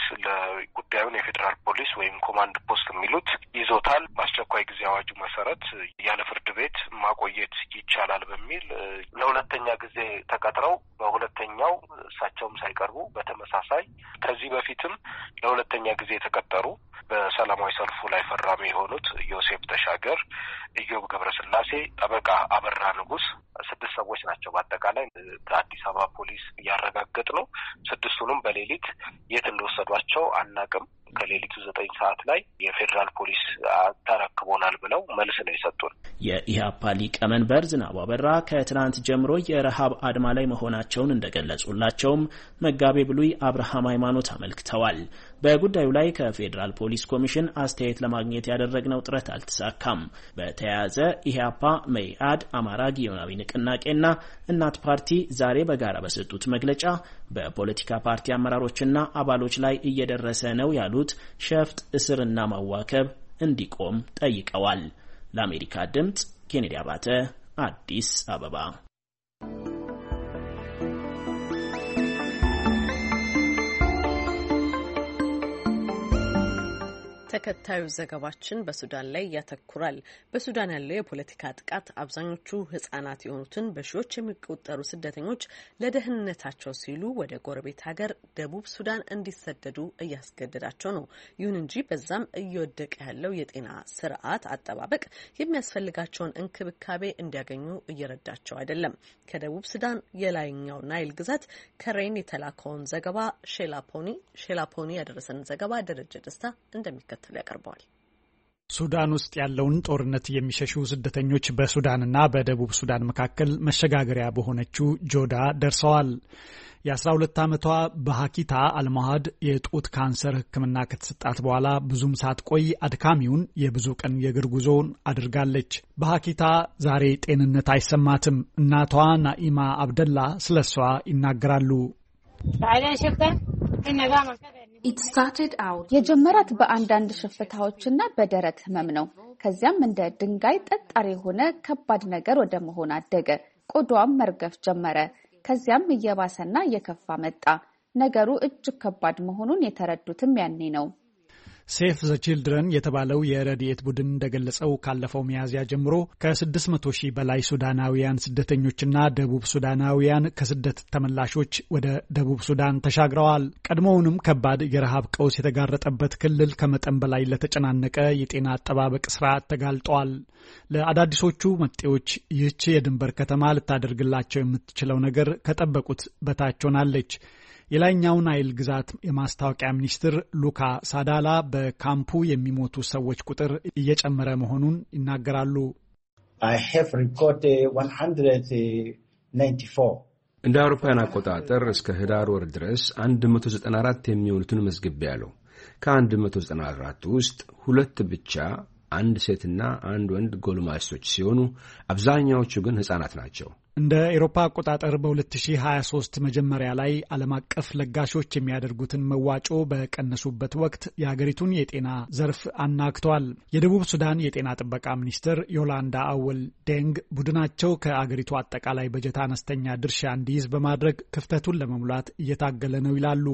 L: ለጉዳዩን የፌዴራል ፖሊስ ወይም ኮማንድ ፖስት የሚሉት ይዞታል። በአስቸኳይ ጊዜ አዋጁ መሰረት ያለ ፍርድ ቤት ማቆየት ይቻላል በሚል ለሁለተኛ ጊዜ ተቀጥረው በሁለተኛው እሳቸውም ሳይቀርቡ በተመሳሳይ ከዚህ በፊትም ለሁለተኛ ጊዜ የተቀጠሩ በሰላማዊ ሰልፉ ላይ ፈራሚ የሆኑት ዮሴፍ ተሻገር፣ ኢዮብ ገብረስላሴ፣ ጠበቃ አበራ ንጉስ 6 ሰዎች ናቸው። በአጠቃላይ አዲስ አበባ ፖሊስ እያረጋገጥ ነው። 6ቱንም በሌሊት የት እንደወሰዷቸው አናቅም። ከሌሊቱ 9 ሰዓት ላይ የፌዴራል ፖሊስ ተረክቦናል ብለው መልስ ነው የሰጡን።
H: የኢህአፓ ሊቀመንበር ዝናቡ አበራ ከትናንት ጀምሮ የረሃብ አድማ ላይ መሆናቸውን እንደገለጹላቸውም መጋቤ ብሉይ አብርሃም ሃይማኖት አመልክተዋል። በጉዳዩ ላይ ከፌዴራል ፖሊስ ኮሚሽን አስተያየት ለማግኘት ያደረግነው ጥረት አልተሳካም። በተያያዘ ኢህአፓ፣ መኢአድ፣ አማራ ጊዮናዊ ንቅናቄና እናት ፓርቲ ዛሬ በጋራ በሰጡት መግለጫ በፖለቲካ ፓርቲ አመራሮችና አባሎች ላይ እየደረሰ ነው ያሉት ሸፍጥ፣ እስርና ማዋከብ እንዲቆም ጠይቀዋል። ለአሜሪካ ድምጽ ኬኔዲ አባተ አዲስ አበባ።
A: ተከታዩ ዘገባችን በሱዳን ላይ ያተኩራል። በሱዳን ያለው የፖለቲካ ጥቃት አብዛኞቹ ሕጻናት የሆኑትን በሺዎች የሚቆጠሩ ስደተኞች ለደህንነታቸው ሲሉ ወደ ጎረቤት ሀገር ደቡብ ሱዳን እንዲሰደዱ እያስገደዳቸው ነው። ይሁን እንጂ በዛም እየወደቀ ያለው የጤና ስርዓት አጠባበቅ የሚያስፈልጋቸውን እንክብካቤ እንዲያገኙ እየረዳቸው አይደለም። ከደቡብ ሱዳን የላይኛው ናይል ግዛት ከሬን የተላከውን ዘገባ ሼላፖኒ ያደረሰን ዘገባ ደረጀ ደስታ እንደሚከተል ያቀርበዋል።
M: ሱዳን ውስጥ ያለውን ጦርነት የሚሸሹ ስደተኞች በሱዳንና በደቡብ ሱዳን መካከል መሸጋገሪያ በሆነችው ጆዳ ደርሰዋል። የ12 ዓመቷ በሃኪታ አልማሃድ የጡት ካንሰር ሕክምና ከተሰጣት በኋላ ብዙም ሳትቆይ አድካሚውን የብዙ ቀን የእግር ጉዞውን አድርጋለች። በሃኪታ ዛሬ ጤንነት አይሰማትም። እናቷ ናኢማ አብደላ ስለሷ ይናገራሉ።
N: የጀመራት በአንዳንድ ሽፍታዎችና በደረት ህመም ነው። ከዚያም እንደ ድንጋይ ጠጣር የሆነ ከባድ ነገር ወደ መሆን አደገ። ቆዳዋም መርገፍ ጀመረ። ከዚያም እየባሰና እየከፋ መጣ። ነገሩ እጅግ ከባድ መሆኑን የተረዱትም ያኔ ነው።
M: ሴፍ ዘ ቺልድረን የተባለው የረድኤት ቡድን እንደገለጸው ካለፈው ሚያዝያ ጀምሮ ከ600 ሺህ በላይ ሱዳናውያን ስደተኞችና ደቡብ ሱዳናውያን ከስደት ተመላሾች ወደ ደቡብ ሱዳን ተሻግረዋል። ቀድሞውንም ከባድ የረሃብ ቀውስ የተጋረጠበት ክልል ከመጠን በላይ ለተጨናነቀ የጤና አጠባበቅ ስርዓት ተጋልጧል። ለአዳዲሶቹ መጤዎች ይህች የድንበር ከተማ ልታደርግላቸው የምትችለው ነገር ከጠበቁት በታች ሆናለች። የላይኛው ናይል ግዛት የማስታወቂያ ሚኒስትር ሉካ ሳዳላ በካምፑ የሚሞቱ ሰዎች ቁጥር እየጨመረ መሆኑን ይናገራሉ።
O: እንደ አውሮፓውያን አቆጣጠር እስከ ህዳር ወር ድረስ 194 የሚሆኑትን መዝግቤያለሁ። ከ194 ውስጥ 2 ብቻ አንድ ሴትና አንድ ወንድ ጎልማሶች ሲሆኑ አብዛኛዎቹ ግን ህጻናት ናቸው።
M: እንደ ኤሮፓ አቆጣጠር በ2023 መጀመሪያ ላይ ዓለም አቀፍ ለጋሾች የሚያደርጉትን መዋጮ በቀነሱበት ወቅት የሀገሪቱን የጤና ዘርፍ አናግተዋል። የደቡብ ሱዳን የጤና ጥበቃ ሚኒስትር ዮላንዳ አወል ዴንግ ቡድናቸው ከአገሪቱ አጠቃላይ በጀት አነስተኛ ድርሻ እንዲይዝ በማድረግ ክፍተቱን ለመሙላት እየታገለ ነው ይላሉ።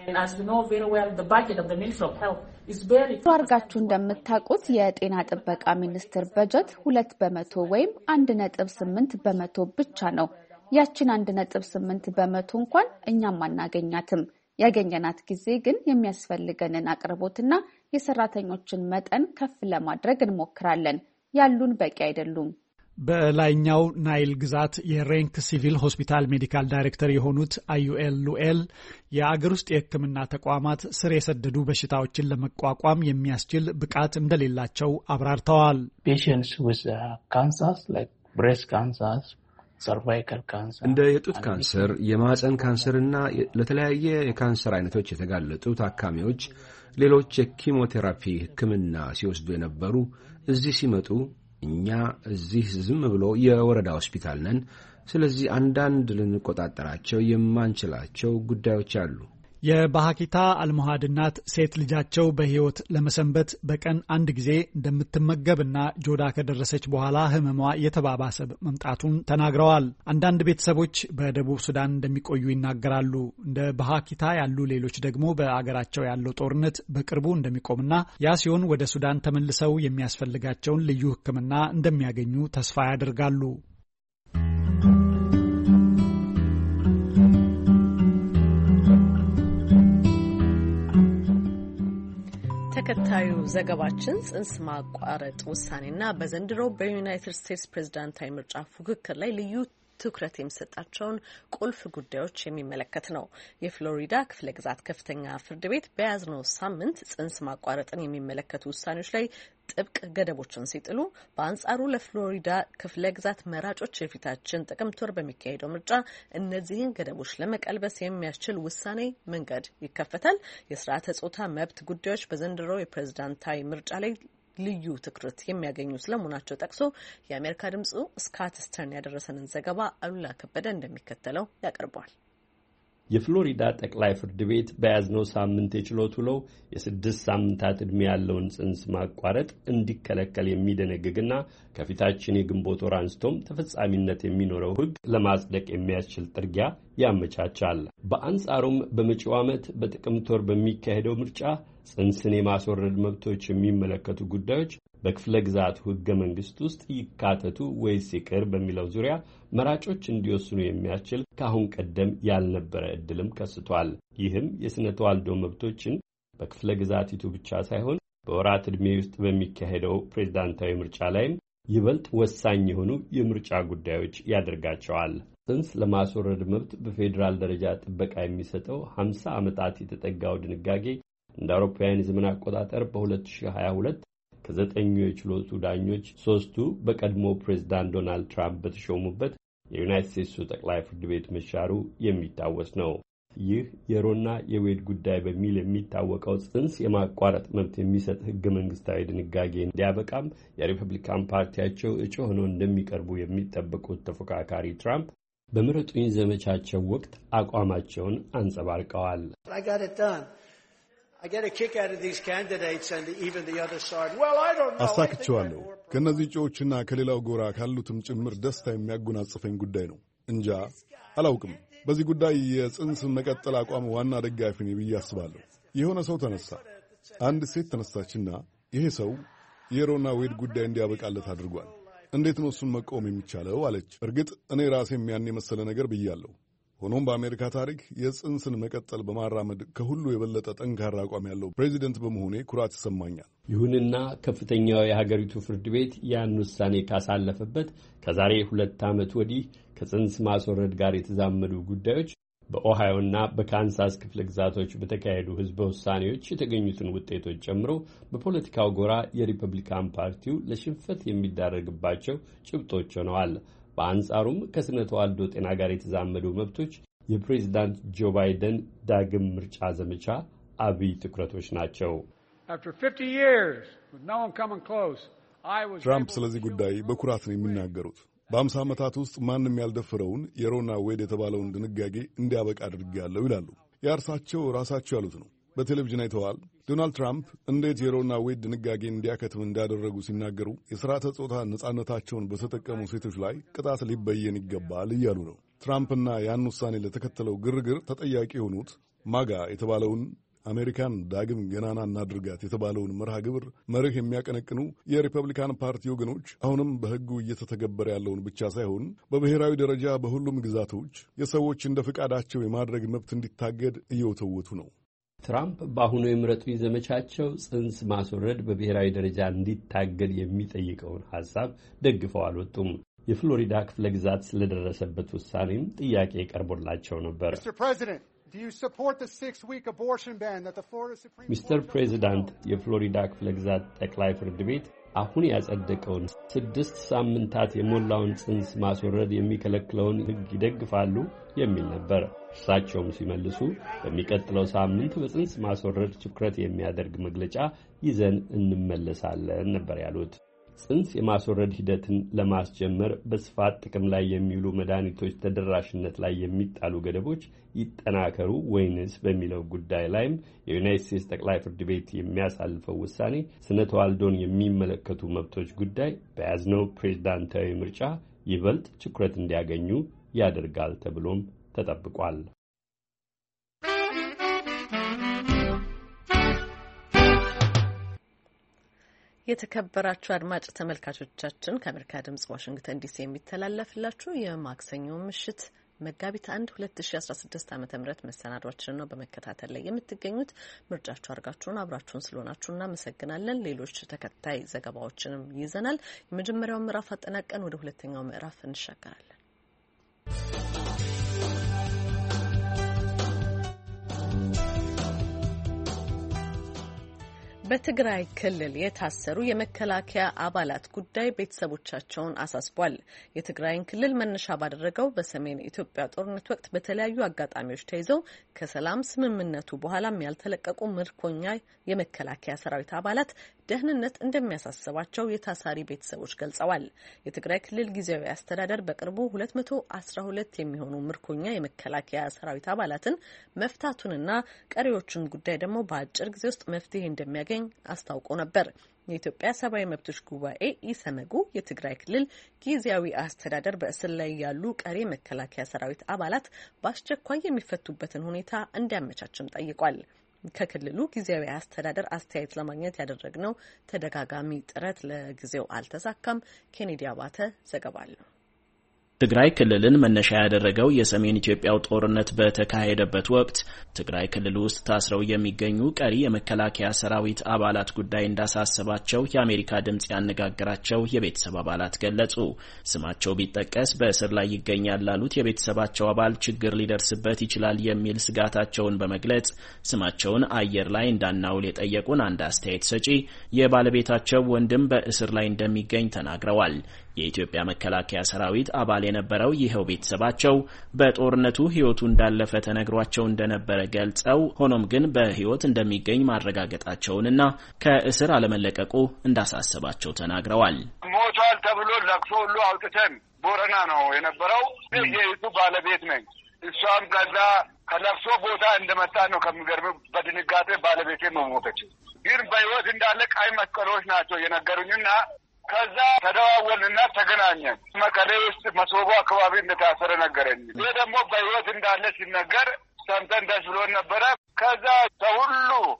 N: አድርጋችሁ እንደምታውቁት የጤና ጥበቃ ሚኒስቴር በጀት 2% ወይም 1.8 በመቶ ብቻ ነው። ያችን 1.8 በመቶ እንኳን እኛም አናገኛትም። ያገኘናት ጊዜ ግን የሚያስፈልገንን አቅርቦትና የሰራተኞችን መጠን ከፍ ለማድረግ እንሞክራለን። ያሉን በቂ አይደሉም።
M: በላይኛው ናይል ግዛት የሬንክ ሲቪል ሆስፒታል ሜዲካል ዳይሬክተር የሆኑት አዩኤል ሉኤል የአገር ውስጥ የሕክምና ተቋማት ስር የሰደዱ በሽታዎችን ለመቋቋም የሚያስችል ብቃት እንደሌላቸው አብራርተዋል።
O: እንደ የጡት ካንሰር፣ የማህፀን ካንሰርና ለተለያየ የካንሰር አይነቶች የተጋለጡ ታካሚዎች ሌሎች የኪሞቴራፒ ሕክምና ሲወስዱ የነበሩ እዚህ ሲመጡ እኛ እዚህ ዝም ብሎ የወረዳ ሆስፒታል ነን። ስለዚህ አንዳንድ ልንቆጣጠራቸው የማንችላቸው ጉዳዮች አሉ።
M: የባሃኪታ አልሙሃድ እናት ሴት ልጃቸው በህይወት ለመሰንበት በቀን አንድ ጊዜ እንደምትመገብና ጆዳ ከደረሰች በኋላ ህመሟ እየተባባሰ መምጣቱን ተናግረዋል። አንዳንድ ቤተሰቦች በደቡብ ሱዳን እንደሚቆዩ ይናገራሉ። እንደ ባሃኪታ ያሉ ሌሎች ደግሞ በአገራቸው ያለው ጦርነት በቅርቡ እንደሚቆምና ያ ሲሆን ወደ ሱዳን ተመልሰው የሚያስፈልጋቸውን ልዩ ሕክምና እንደሚያገኙ ተስፋ ያደርጋሉ።
A: ተከታዩ ዘገባችን ጽንስ ማቋረጥ ውሳኔና በዘንድሮ በዩናይትድ ስቴትስ ፕሬዝዳንታዊ ምርጫ ፉክክር ላይ ልዩ ትኩረት የሚሰጣቸውን ቁልፍ ጉዳዮች የሚመለከት ነው። የፍሎሪዳ ክፍለ ግዛት ከፍተኛ ፍርድ ቤት በያዝነው ሳምንት ጽንስ ማቋረጥን የሚመለከቱ ውሳኔዎች ላይ ጥብቅ ገደቦችን ሲጥሉ፣ በአንጻሩ ለፍሎሪዳ ክፍለ ግዛት መራጮች የፊታችን ጥቅምት ወር በሚካሄደው ምርጫ እነዚህን ገደቦች ለመቀልበስ የሚያስችል ውሳኔ መንገድ ይከፈታል። የስርዓተ ጾታ መብት ጉዳዮች በዘንድሮ የፕሬዝዳንታዊ ምርጫ ላይ ልዩ ትኩረት የሚያገኙ ስለመሆናቸው ጠቅሶ የአሜሪካ ድምፁ ስካት ስተርን ያደረሰንን ዘገባ አሉላ ከበደ እንደሚከተለው ያቀርበዋል።
C: የፍሎሪዳ ጠቅላይ ፍርድ ቤት በያዝነው ሳምንት የችሎት ውለው የ6 ሳምንታት ዕድሜ ያለውን ጽንስ ማቋረጥ እንዲከለከል የሚደነግግና ከፊታችን የግንቦት ወር አንስቶም ተፈጻሚነት የሚኖረው ሕግ ለማጽደቅ የሚያስችል ጥርጊያ ያመቻቻል። በአንጻሩም በመጪው ዓመት በጥቅምት ወር በሚካሄደው ምርጫ ጽንስን የማስወረድ መብቶች የሚመለከቱ ጉዳዮች በክፍለ ግዛቱ ሕገ መንግሥት ውስጥ ይካተቱ ወይስ ይቅር በሚለው ዙሪያ መራጮች እንዲወስኑ የሚያስችል ከአሁን ቀደም ያልነበረ ዕድልም ከስቷል። ይህም የስነ ተዋልዶ መብቶችን በክፍለ ግዛቲቱ ብቻ ሳይሆን በወራት ዕድሜ ውስጥ በሚካሄደው ፕሬዝዳንታዊ ምርጫ ላይም ይበልጥ ወሳኝ የሆኑ የምርጫ ጉዳዮች ያደርጋቸዋል። ጽንስ ለማስወረድ መብት በፌዴራል ደረጃ ጥበቃ የሚሰጠው 50 ዓመታት የተጠጋው ድንጋጌ እንደ አውሮፓውያን የዘመን አቆጣጠር በ2022 ከ9 የችሎቱ ዳኞች 3ቱ በቀድሞ ፕሬዝዳንት ዶናልድ ትራምፕ በተሾሙበት የዩናይትድ ስቴትሱ ጠቅላይ ፍርድ ቤት መሻሩ የሚታወስ ነው። ይህ የሮና የዌድ ጉዳይ በሚል የሚታወቀው ጽንስ የማቋረጥ መብት የሚሰጥ ሕገ መንግስታዊ ድንጋጌ እንዲያበቃም የሪፐብሊካን ፓርቲያቸው እጩ ሆነው እንደሚቀርቡ የሚጠበቁት ተፎካካሪ ትራምፕ በምረጡኝ ዘመቻቸው ወቅት አቋማቸውን አንጸባርቀዋል።
P: አሳክቸዋለሁ። ከእነዚህ እጩዎችና ከሌላው ጎራ ካሉትም ጭምር ደስታ የሚያጎናጽፈኝ ጉዳይ ነው። እንጃ አላውቅም። በዚህ ጉዳይ የጽንስ መቀጠል አቋም ዋና ደጋፊ ነኝ ብዬ አስባለሁ። የሆነ ሰው ተነሳ፣ አንድ ሴት ተነሳችና ይሄ ሰው የሮና ዌድ ጉዳይ እንዲያበቃለት አድርጓል። እንዴት ነው እሱን መቃወም የሚቻለው አለች። እርግጥ እኔ ራሴም ያን የመሰለ ነገር ብያለሁ። ሆኖም በአሜሪካ ታሪክ የጽንስን መቀጠል በማራመድ ከሁሉ የበለጠ ጠንካራ አቋም ያለው ፕሬዚደንት በመሆኔ ኩራት ይሰማኛል።
C: ይሁንና ከፍተኛው የሀገሪቱ ፍርድ ቤት ያን ውሳኔ ካሳለፈበት ከዛሬ 2 ዓመት ወዲህ ከጽንስ ማስወረድ ጋር የተዛመዱ ጉዳዮች በኦሃዮና በካንሳስ ክፍለ ግዛቶች በተካሄዱ ህዝበ ውሳኔዎች የተገኙትን ውጤቶች ጨምሮ በፖለቲካው ጎራ የሪፐብሊካን ፓርቲው ለሽንፈት የሚዳረግባቸው ጭብጦች ሆነዋል። በአንጻሩም ከስነ ተዋልዶ ጤና ጋር የተዛመዱ መብቶች የፕሬዝዳንት ጆ ባይደን ዳግም ምርጫ ዘመቻ አብይ ትኩረቶች ናቸው።
P: ትራምፕ ስለዚህ ጉዳይ በኩራት ነው የሚናገሩት። በ50 ዓመታት ውስጥ ማንም ያልደፈረውን የሮና ዌድ የተባለውን ድንጋጌ እንዲያበቃ አድርጌያለሁ ይላሉ። የእርሳቸው ራሳቸው ያሉት ነው። በቴሌቪዥን አይተዋል። ዶናልድ ትራምፕ እንዴት የሮና ዌድ ድንጋጌ እንዲያከትም እንዳደረጉ ሲናገሩ የሥርዓተ ጾታ ነጻነታቸውን በተጠቀሙ ሴቶች ላይ ቅጣት ሊበየን ይገባል እያሉ ነው። ትራምፕና ያን ውሳኔ ለተከተለው ግርግር ተጠያቂ የሆኑት ማጋ የተባለውን አሜሪካን ዳግም ገናና እናድርጋት የተባለውን መርሃ ግብር መርህ የሚያቀነቅኑ የሪፐብሊካን ፓርቲ ወገኖች አሁንም በሕጉ እየተተገበረ ያለውን ብቻ ሳይሆን በብሔራዊ ደረጃ በሁሉም ግዛቶች የሰዎች እንደ ፈቃዳቸው የማድረግ መብት እንዲታገድ እየወተወቱ ነው።
C: ትራምፕ በአሁኑ የምረጡኝ ዘመቻቸው ጽንስ ማስወረድ በብሔራዊ ደረጃ እንዲታገድ የሚጠይቀውን ሐሳብ ደግፈው አልወጡም። የፍሎሪዳ ክፍለ ግዛት ስለደረሰበት ውሳኔም ጥያቄ ቀርቦላቸው ነበር። ሚስተር ፕሬዚዳንት፣ የፍሎሪዳ ክፍለ ግዛት ጠቅላይ ፍርድ ቤት አሁን ያጸደቀውን 6 ሳምንታት የሞላውን ጽንስ ማስወረድ የሚከለክለውን ሕግ ይደግፋሉ የሚል ነበር። እርሳቸውም ሲመልሱ በሚቀጥለው ሳምንት በጽንስ ማስወረድ ትኩረት የሚያደርግ መግለጫ ይዘን እንመለሳለን ነበር ያሉት። ጽንስ የማስወረድ ሂደትን ለማስጀመር በስፋት ጥቅም ላይ የሚውሉ መድኃኒቶች ተደራሽነት ላይ የሚጣሉ ገደቦች ይጠናከሩ ወይንስ በሚለው ጉዳይ ላይም የዩናይትድ ስቴትስ ጠቅላይ ፍርድ ቤት የሚያሳልፈው ውሳኔ ስነ ተዋልዶን የሚመለከቱ መብቶች ጉዳይ በያዝነው ፕሬዝዳንታዊ ምርጫ ይበልጥ ትኩረት እንዲያገኙ ያደርጋል ተብሎም ተጠብቋል።
A: የተከበራችሁ አድማጭ ተመልካቾቻችን ከአሜሪካ ድምጽ ዋሽንግተን ዲሲ የሚተላለፍላችሁ የማክሰኞ ምሽት መጋቢት 1 2016 ዓ.ም መሰናዷችን ነው በመከታተል ላይ የምትገኙት። ምርጫችሁ አድርጋችሁን አብራችሁን ስለሆናችሁ እናመሰግናለን። ሌሎች ተከታይ ዘገባዎችንም ይዘናል። የመጀመሪያውን ምዕራፍ አጠናቀን ወደ ሁለተኛው ምዕራፍ እንሻገራለን። በትግራይ ክልል የታሰሩ የመከላከያ አባላት ጉዳይ ቤተሰቦቻቸውን አሳስቧል። የትግራይን ክልል መነሻ ባደረገው በሰሜን ኢትዮጵያ ጦርነት ወቅት በተለያዩ አጋጣሚዎች ተይዘው ከሰላም ስምምነቱ በኋላም ያልተለቀቁ ምርኮኛ የመከላከያ ሰራዊት አባላት ደህንነት እንደሚያሳስባቸው የታሳሪ ቤተሰቦች ገልጸዋል። የትግራይ ክልል ጊዜያዊ አስተዳደር በቅርቡ 212 የሚሆኑ ምርኮኛ የመከላከያ ሰራዊት አባላትን መፍታቱንና ቀሪዎቹን ጉዳይ ደግሞ በአጭር ጊዜ ውስጥ መፍትሄ እንደሚያገኝ አስታውቆ ነበር። የኢትዮጵያ ሰብአዊ መብቶች ጉባኤ ኢሰመጉ የትግራይ ክልል ጊዜያዊ አስተዳደር በእስር ላይ ያሉ ቀሪ መከላከያ ሰራዊት አባላት በአስቸኳይ የሚፈቱበትን ሁኔታ እንዲያመቻችም ጠይቋል። ከክልሉ ጊዜያዊ አስተዳደር አስተያየት ለማግኘት ያደረግነው ተደጋጋሚ ጥረት ለጊዜው አልተሳካም። ኬኔዲ አባተ ዘገባ አለው።
H: ትግራይ ክልልን መነሻ ያደረገው የሰሜን ኢትዮጵያው ጦርነት በተካሄደበት ወቅት ትግራይ ክልል ውስጥ ታስረው የሚገኙ ቀሪ የመከላከያ ሰራዊት አባላት ጉዳይ እንዳሳሰባቸው የአሜሪካ ድምጽ ያነጋገራቸው የቤተሰብ አባላት ገለጹ። ስማቸው ቢጠቀስ በእስር ላይ ይገኛል ላሉት የቤተሰባቸው አባል ችግር ሊደርስበት ይችላል የሚል ስጋታቸውን በመግለጽ ስማቸውን አየር ላይ እንዳናውል የጠየቁን አንድ አስተያየት ሰጪ የባለቤታቸው ወንድም በእስር ላይ እንደሚገኝ ተናግረዋል። የኢትዮጵያ መከላከያ ሰራዊት አባል የነበረው ይኸው ቤተሰባቸው በጦርነቱ ሕይወቱ እንዳለፈ ተነግሯቸው እንደነበረ ገልጸው ሆኖም ግን በሕይወት እንደሚገኝ ማረጋገጣቸውንና ከእስር አለመለቀቁ እንዳሳሰባቸው ተናግረዋል።
Q: ሞቷል ተብሎ ለቅሶ ሁሉ አውጥተን ቦረና ነው የነበረው። የይቱ ባለቤት ነኝ። እሷም ከዛ ከለቅሶ ቦታ እንደመጣ ነው ከሚገርም በድንጋጤ ባለቤቴ ሞተች። ግን በሕይወት እንዳለ ቀይ መስቀሎች ናቸው የነገሩኝና ከዛ ተደዋወልና ተገናኘን። መቀሌ ውስጥ መሶቦ አካባቢ እንደታሰረ ነገረኝ። ይህ ደግሞ በሕይወት እንዳለ ሲነገር ሰምተን ደስ ብሎን ነበረ። ከዛ ሰው ሁሉ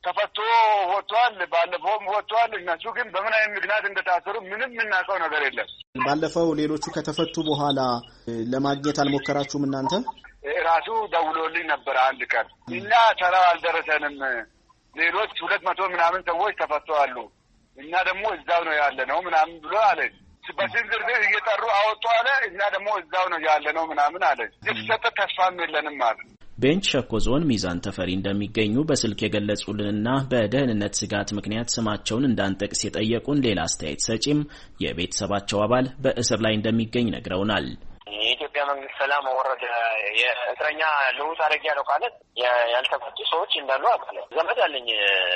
Q: ተፈቶ ወጥቷል። ባለፈውም ወጥቷል። እነሱ ግን በምን አይነት ምክንያት እንደታሰሩ ምንም የምናውቀው ነገር የለም።
R: ባለፈው ሌሎቹ ከተፈቱ በኋላ ለማግኘት አልሞከራችሁም እናንተ?
Q: ራሱ ደውሎልኝ ነበር አንድ ቀን እና ተራው አልደረሰንም፣ ሌሎች 200 ምናምን ሰዎች ተፈተዋል፣ እኛ ደግሞ እዛው ነው ያለነው ምናምን ብሎ አለ። በስም ዝርዝር እየጠሩ አወጡ አለ። እኛ ደግሞ እዛው ነው ያለነው ምናምን አለ። የተሰጠ ተስፋም የለንም አለ።
H: ቤንች ሸኮ ዞን ሚዛን ተፈሪ እንደሚገኙ በስልክ የገለጹልንና በደህንነት ስጋት ምክንያት ስማቸውን እንዳንጠቅስ የጠየቁን ሌላ አስተያየት ሰጪም የቤተሰባቸው አባል በእስር ላይ እንደሚገኝ ነግረውናል።
S: የኢትዮጵያ መንግስት ሰላም ወረደ የእስረኛ ልውጥ አድርጌ ያለው ካለ ያልተፈቱ ሰዎች እንዳሉ አውቃለሁ። ዘመድ አለኝ፣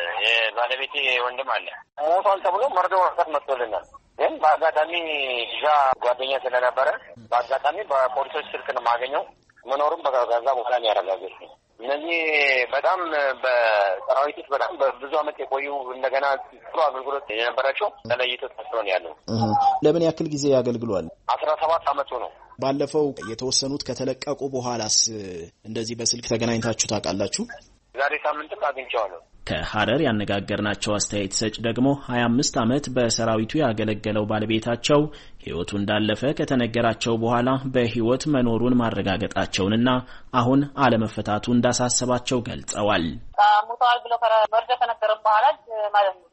S: የባለቤቴ ወንድም አለ። ሞቷል ተብሎ መርዶ ወረቀት መጥቶልናል። ግን በአጋጣሚ እዛ ጓደኛ ስለነበረ በአጋጣሚ በፖሊሶች ስልክ ነው የማገኘው። መኖሩም በጋዛ በኋላ ነው ያረጋገጥኩት። እነዚህ በጣም በሰራዊት በጣም በብዙ አመት የቆዩ እንደገና ጥሩ አገልግሎት የነበራቸው ተለይቶ ተሰጥቶ ነው ያለው።
R: ለምን ያክል ጊዜ ያገልግሏል?
S: 17 አመቱ ነው።
R: ባለፈው የተወሰኑት ከተለቀቁ በኋላስ እንደዚህ በስልክ ተገናኝታችሁ ታውቃላችሁ?
S: ዛሬ ሳምንትም አግኝቼዋለሁ።
H: ከሐረር ያነጋገርናቸው አስተያየት ሰጭ ደግሞ 25 አመት በሰራዊቱ ያገለገለው ባለቤታቸው ህይወቱ እንዳለፈ ከተነገራቸው በኋላ በህይወት መኖሩን ማረጋገጣቸውንና አሁን አለመፈታቱ እንዳሳሰባቸው ገልጸዋል።
T: ሞቷል ብሎ መርዶ ከነገረ በኋላ ማለት ነው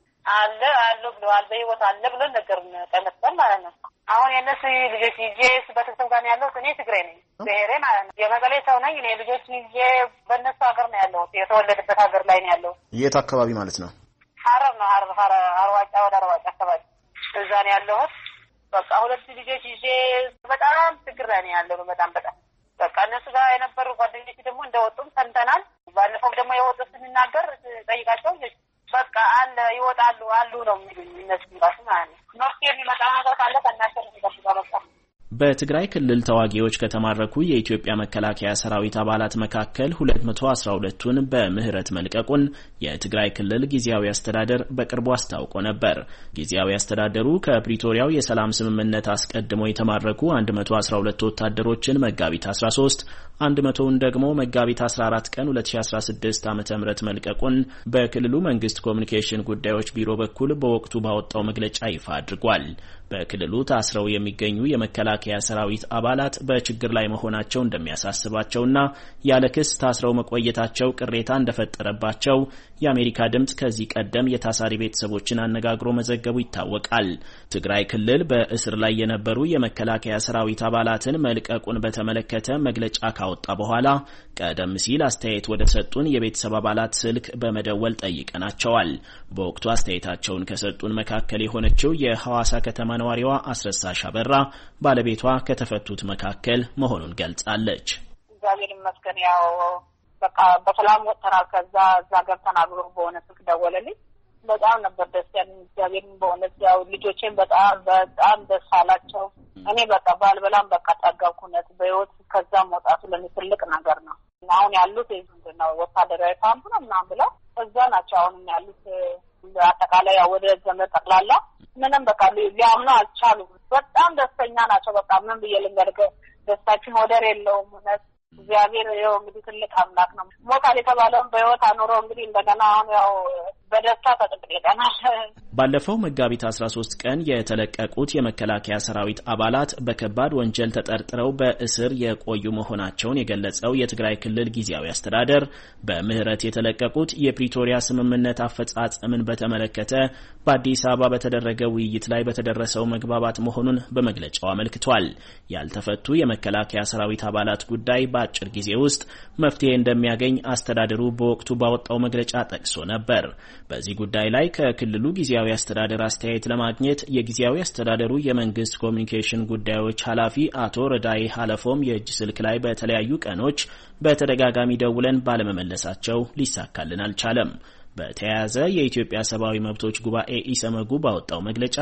T: አለ ብለዋል። በህይወት አለ ብሎ ነገሩን ቀመጠን ማለት ነው። አሁን የነሱ ልጆች ይዤ በተሰብ ጋር ያለው እኔ ትግሬ ነኝ፣ ብሔሬ ማለት ነው። የመቀሌ ሰው ነኝ እኔ። ልጆች ይዤ በእነሱ ሀገር ነው ያለው፣ የተወለደበት ሀገር ላይ ነው ያለው።
R: የት አካባቢ ማለት ነው?
T: ሐረር ነው። አርዋጫ ወደ አርዋጫ አካባቢ እዛ ነው ያለሁት። በቃ 2 ልጆች ይዤ በጣም ችግር ላይ ነው ያለው። በጣም በቃ እነሱ ጋር የነበሩ ጓደኞች ደግሞ እንደወጡም ሰምተናል። ባለፈው ደግሞ የወጡ ስንናገር ጠይቃቸው በቃ አለ ይወጣሉ አሉ ነው የሚሉኝ እነሱ ራሱ ማለት ነው። መፍትሄ የሚመጣ ነገር ካለ ከናሸር ይገባል። በቃ
H: በትግራይ ክልል ተዋጊዎች ከተማረኩ የኢትዮጵያ መከላከያ ሰራዊት አባላት መካከል 212ቱን በምህረት መልቀቁን የትግራይ ክልል ጊዜያዊ አስተዳደር በቅርቡ አስታውቆ ነበር። ጊዜያዊ አስተዳደሩ ከፕሪቶሪያው የሰላም ስምምነት አስቀድሞ የተማረኩ 112 ወታደሮችን መጋቢት 13 100ውን ደግሞ መጋቢት 14 ቀን 2016 ዓ.ም መልቀቁን በክልሉ መንግስት ኮሚኒኬሽን ጉዳዮች ቢሮ በኩል በወቅቱ ባወጣው መግለጫ ይፋ አድርጓል። በክልሉ ታስረው የሚገኙ የመከላከያ ሰራዊት አባላት በችግር ላይ መሆናቸው እንደሚያሳስባቸውና ያለ ክስ ታስረው መቆየታቸው ቅሬታ እንደፈጠረባቸው የአሜሪካ ድምጽ ከዚህ ቀደም የታሳሪ ቤተሰቦችን አነጋግሮ መዘገቡ ይታወቃል። ትግራይ ክልል በእስር ላይ የነበሩ የመከላከያ ሰራዊት አባላትን መልቀቁን በተመለከተ መግለጫ ካወጣ በኋላ ቀደም ሲል አስተያየት ወደ ሰጡን የቤተሰብ አባላት ስልክ በመደወል ጠይቀናቸዋል። በወቅቱ አስተያየታቸውን ከሰጡን መካከል የሆነችው የሐዋሳ ከተማ ነዋሪዋ አስረሳሽ አበራ ባለቤቷ ከተፈቱት መካከል መሆኑን ገልጻለች።
T: እግዚአብሔር ይመስገን ያው በቃ በሰላም ወጥተናል። ከዛ እዛ ገብተናል ብሎ በሆነ ስልክ ደወለልኝ። በጣም ነበር ደስ ያለኝ። እግዚአብሔርን በእውነት ያው ልጆቼን በጣም ደስ አላቸው። እኔ በቃ ባልበላም በቃ ጠገብኩነት በህይወት ከዛ መውጣቱ ለኔ ትልቅ ነገር ነው። አሁን ያሉት ነው ወታደራዊ ካምፕ ነው ምናምን ብለው እዛ ናቸው አሁን ያሉት። አጠቃላይ ወደ ዘመድ ጠቅላላ ምንም በቃ ሊያምኑ አልቻሉም። በጣም ደስተኛ ናቸው። በቃ ምን ብዬ ልንገርህ፣ ደስታችን ወደር የለውም። እውነት እግዚአብሔር ያው እንግዲህ ትልቅ አምላክ ነው። ሞታል የተባለውን በህይወት አኑሮ እንግዲህ እንደገና አሁን ያው በደስታ ተጠቅጥቀናል።
H: ባለፈው መጋቢት 13 ቀን የተለቀቁት የመከላከያ ሰራዊት አባላት በከባድ ወንጀል ተጠርጥረው በእስር የቆዩ መሆናቸውን የገለጸው የትግራይ ክልል ጊዜያዊ አስተዳደር በምህረት የተለቀቁት የፕሪቶሪያ ስምምነት አፈጻጸምን በተመለከተ በአዲስ አበባ በተደረገ ውይይት ላይ በተደረሰው መግባባት መሆኑን በመግለጫው አመልክቷል። ያልተፈቱ የመከላከያ ሰራዊት አባላት ጉዳይ በአጭር ጊዜ ውስጥ መፍትሄ እንደሚያገኝ አስተዳደሩ በወቅቱ ባወጣው መግለጫ ጠቅሶ ነበር። በዚህ ጉዳይ ላይ ከክልሉ ጊዜያዊ አስተዳደር አስተያየት ለማግኘት የጊዜያዊ አስተዳደሩ የመንግስት ኮሚኒኬሽን ጉዳዮች ኃላፊ አቶ ረዳይ ሀለፎም የእጅ ስልክ ላይ በተለያዩ ቀኖች በተደጋጋሚ ደውለን ባለመመለሳቸው ሊሳካልን አልቻለም። በተያያዘ የኢትዮጵያ ሰብአዊ መብቶች ጉባኤ ኢሰመጉ ባወጣው መግለጫ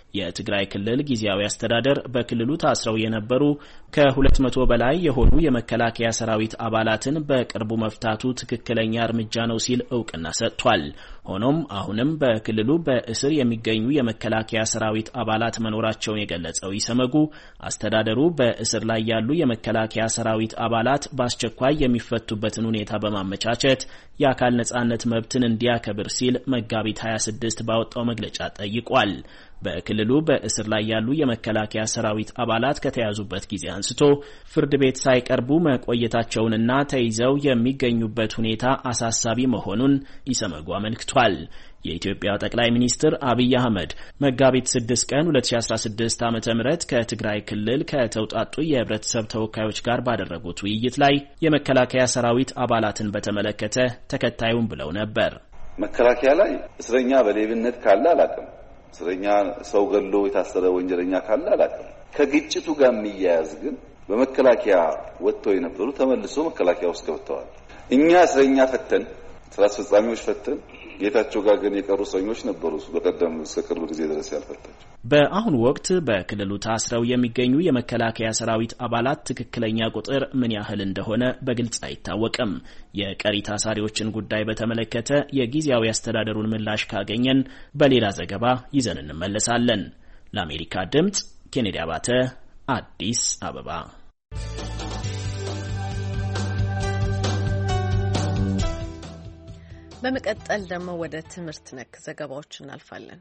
H: የትግራይ ክልል ጊዜያዊ አስተዳደር በክልሉ ታስረው የነበሩ ከ200 በላይ የሆኑ የመከላከያ ሰራዊት አባላትን በቅርቡ መፍታቱ ትክክለኛ እርምጃ ነው ሲል እውቅና ሰጥቷል። ሆኖም አሁንም በክልሉ በእስር የሚገኙ የመከላከያ ሰራዊት አባላት መኖራቸውን የገለጸው ኢሰመጉ አስተዳደሩ በእስር ላይ ያሉ የመከላከያ ሰራዊት አባላት በአስቸኳይ የሚፈቱበትን ሁኔታ በማመቻቸት የአካል ነጻነት መብትን እንዲያከብር ሲል መጋቢት 26 ባወጣው መግለጫ ጠይቋል። በክልሉ በእስር ላይ ያሉ የመከላከያ ሰራዊት አባላት ከተያዙበት ጊዜ አንስቶ ፍርድ ቤት ሳይቀርቡ መቆየታቸውንና ተይዘው የሚገኙበት ሁኔታ አሳሳቢ መሆኑን ኢሰመጉ አመልክቷል። የኢትዮጵያ ጠቅላይ ሚኒስትር አብይ አህመድ መጋቢት 6 ቀን 2016 ዓ.ም ከትግራይ ክልል ከተውጣጡ የህብረተሰብ ተወካዮች ጋር ባደረጉት ውይይት ላይ የመከላከያ ሰራዊት አባላትን በተመለከተ ተከታዩን ብለው ነበር።
U: መከላከያ ላይ እስረኛ በሌብነት ካለ አላውቅም፣ እስረኛ ሰው ገሎ የታሰረ ወንጀለኛ ካለ አላውቅም። ከግጭቱ ጋር የሚያያዝ ግን በመከላከያ ወጥተው የነበሩ ተመልሶ መከላከያ ውስጥ ገብተዋል። እኛ እስረኛ ፈተን ስራ አስፈጻሚዎች ፈተን ጌታቸው ጋር ግን የቀሩ ሰኞች ነበሩ በቀደም እስከ ቅርብ ጊዜ ድረስ ያልፈታቸው።
H: በአሁኑ ወቅት በክልሉ ታስረው የሚገኙ የመከላከያ ሰራዊት አባላት ትክክለኛ ቁጥር ምን ያህል እንደሆነ በግልጽ አይታወቅም። የቀሪ ታሳሪዎችን ጉዳይ በተመለከተ የጊዜያዊ አስተዳደሩን ምላሽ ካገኘን በሌላ ዘገባ ይዘን እንመለሳለን። ለአሜሪካ ድምጽ ኬኔዲ አባተ አዲስ አበባ።
A: በመቀጠል ደግሞ ወደ ትምህርት ነክ ዘገባዎች እናልፋለን።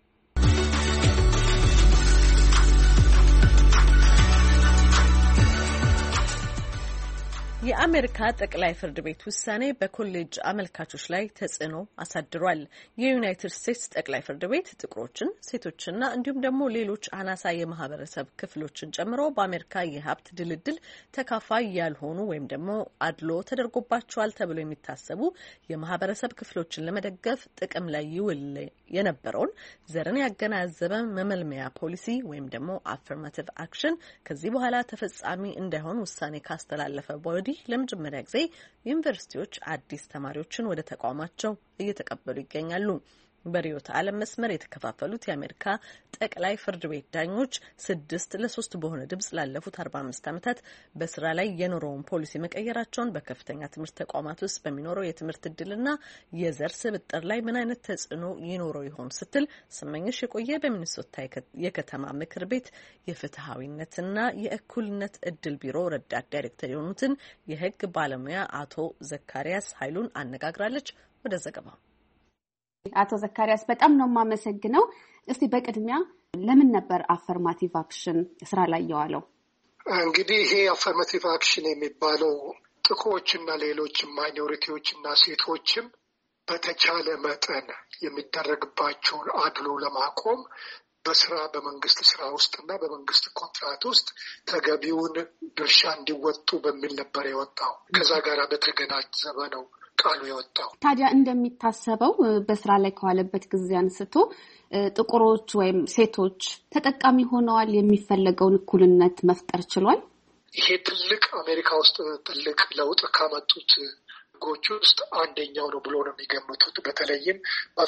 A: የአሜሪካ ጠቅላይ ፍርድ ቤት ውሳኔ በኮሌጅ አመልካቾች ላይ ተጽዕኖ አሳድሯል። የዩናይትድ ስቴትስ ጠቅላይ ፍርድ ቤት ጥቁሮችን፣ ሴቶችና እንዲሁም ደግሞ ሌሎች አናሳ የማህበረሰብ ክፍሎችን ጨምሮ በአሜሪካ የሀብት ድልድል ተካፋይ ያልሆኑ ወይም ደግሞ አድሎ ተደርጎባቸዋል ተብሎ የሚታሰቡ የማህበረሰብ ክፍሎችን ለመደገፍ ጥቅም ላይ ይውል የነበረውን ዘርን ያገናዘበ መመልመያ ፖሊሲ ወይም ደግሞ አፈርማቲቭ አክሽን ከዚህ በኋላ ተፈጻሚ እንዳይሆን ውሳኔ ካስተላለፈ ወዲህ ለመጀመሪያ ጊዜ ዩኒቨርሲቲዎች አዲስ ተማሪዎችን ወደ ተቋማቸው እየተቀበሉ ይገኛሉ። በርዕዮተ ዓለም መስመር የተከፋፈሉት የአሜሪካ ጠቅላይ ፍርድ ቤት ዳኞች 6-3 በሆነ ድምጽ ላለፉት 45 ዓመታት በስራ ላይ የኖረውን ፖሊሲ መቀየራቸውን በከፍተኛ ትምህርት ተቋማት ውስጥ በሚኖረው የትምህርት እድልና የዘር ስብጥር ላይ ምን አይነት ተጽዕኖ ይኖረው ይሆን ስትል ስመኝሽ የቆየ በሚኒሶታ የከተማ ምክር ቤት የፍትሐዊነትና የእኩልነት እድል ቢሮ ረዳት ዳይሬክተር የሆኑትን የሕግ ባለሙያ አቶ ዘካሪያስ ኃይሉን አነጋግራለች። ወደ ዘገባው።
N: አቶ ዘካሪያስ በጣም ነው የማመሰግነው። እስቲ በቅድሚያ ለምን ነበር አፈርማቲቭ አክሽን ስራ ላይ የዋለው?
V: እንግዲህ ይሄ አፈርማቲቭ አክሽን የሚባለው ጥቁሮችና ሌሎች ማይኖሪቲዎችና ሴቶችም በተቻለ መጠን የሚደረግባቸውን አድሎ ለማቆም በመንግስት ስራ ውስጥና በመንግስት ኮንትራት ውስጥ ተገቢውን ድርሻ እንዲወጡ በሚል ነበር የወጣው። ከዛ ጋር በተገናዘበ ነው ቃሉ የወጣው።
N: ታዲያ እንደሚታሰበው በስራ ላይ ከዋለበት ጊዜ አንስቶ ጥቁሮች ወይም ሴቶች ተጠቃሚ ሆነዋል? የሚፈለገውን እኩልነት መፍጠር ችሏል?
V: ይሄ ትልቅ አሜሪካ ውስጥ ትልቅ ለውጥ ካመጡት ህጎች ውስጥ አንደኛው ነው ብሎ ነው የሚገምቱት። በተለይም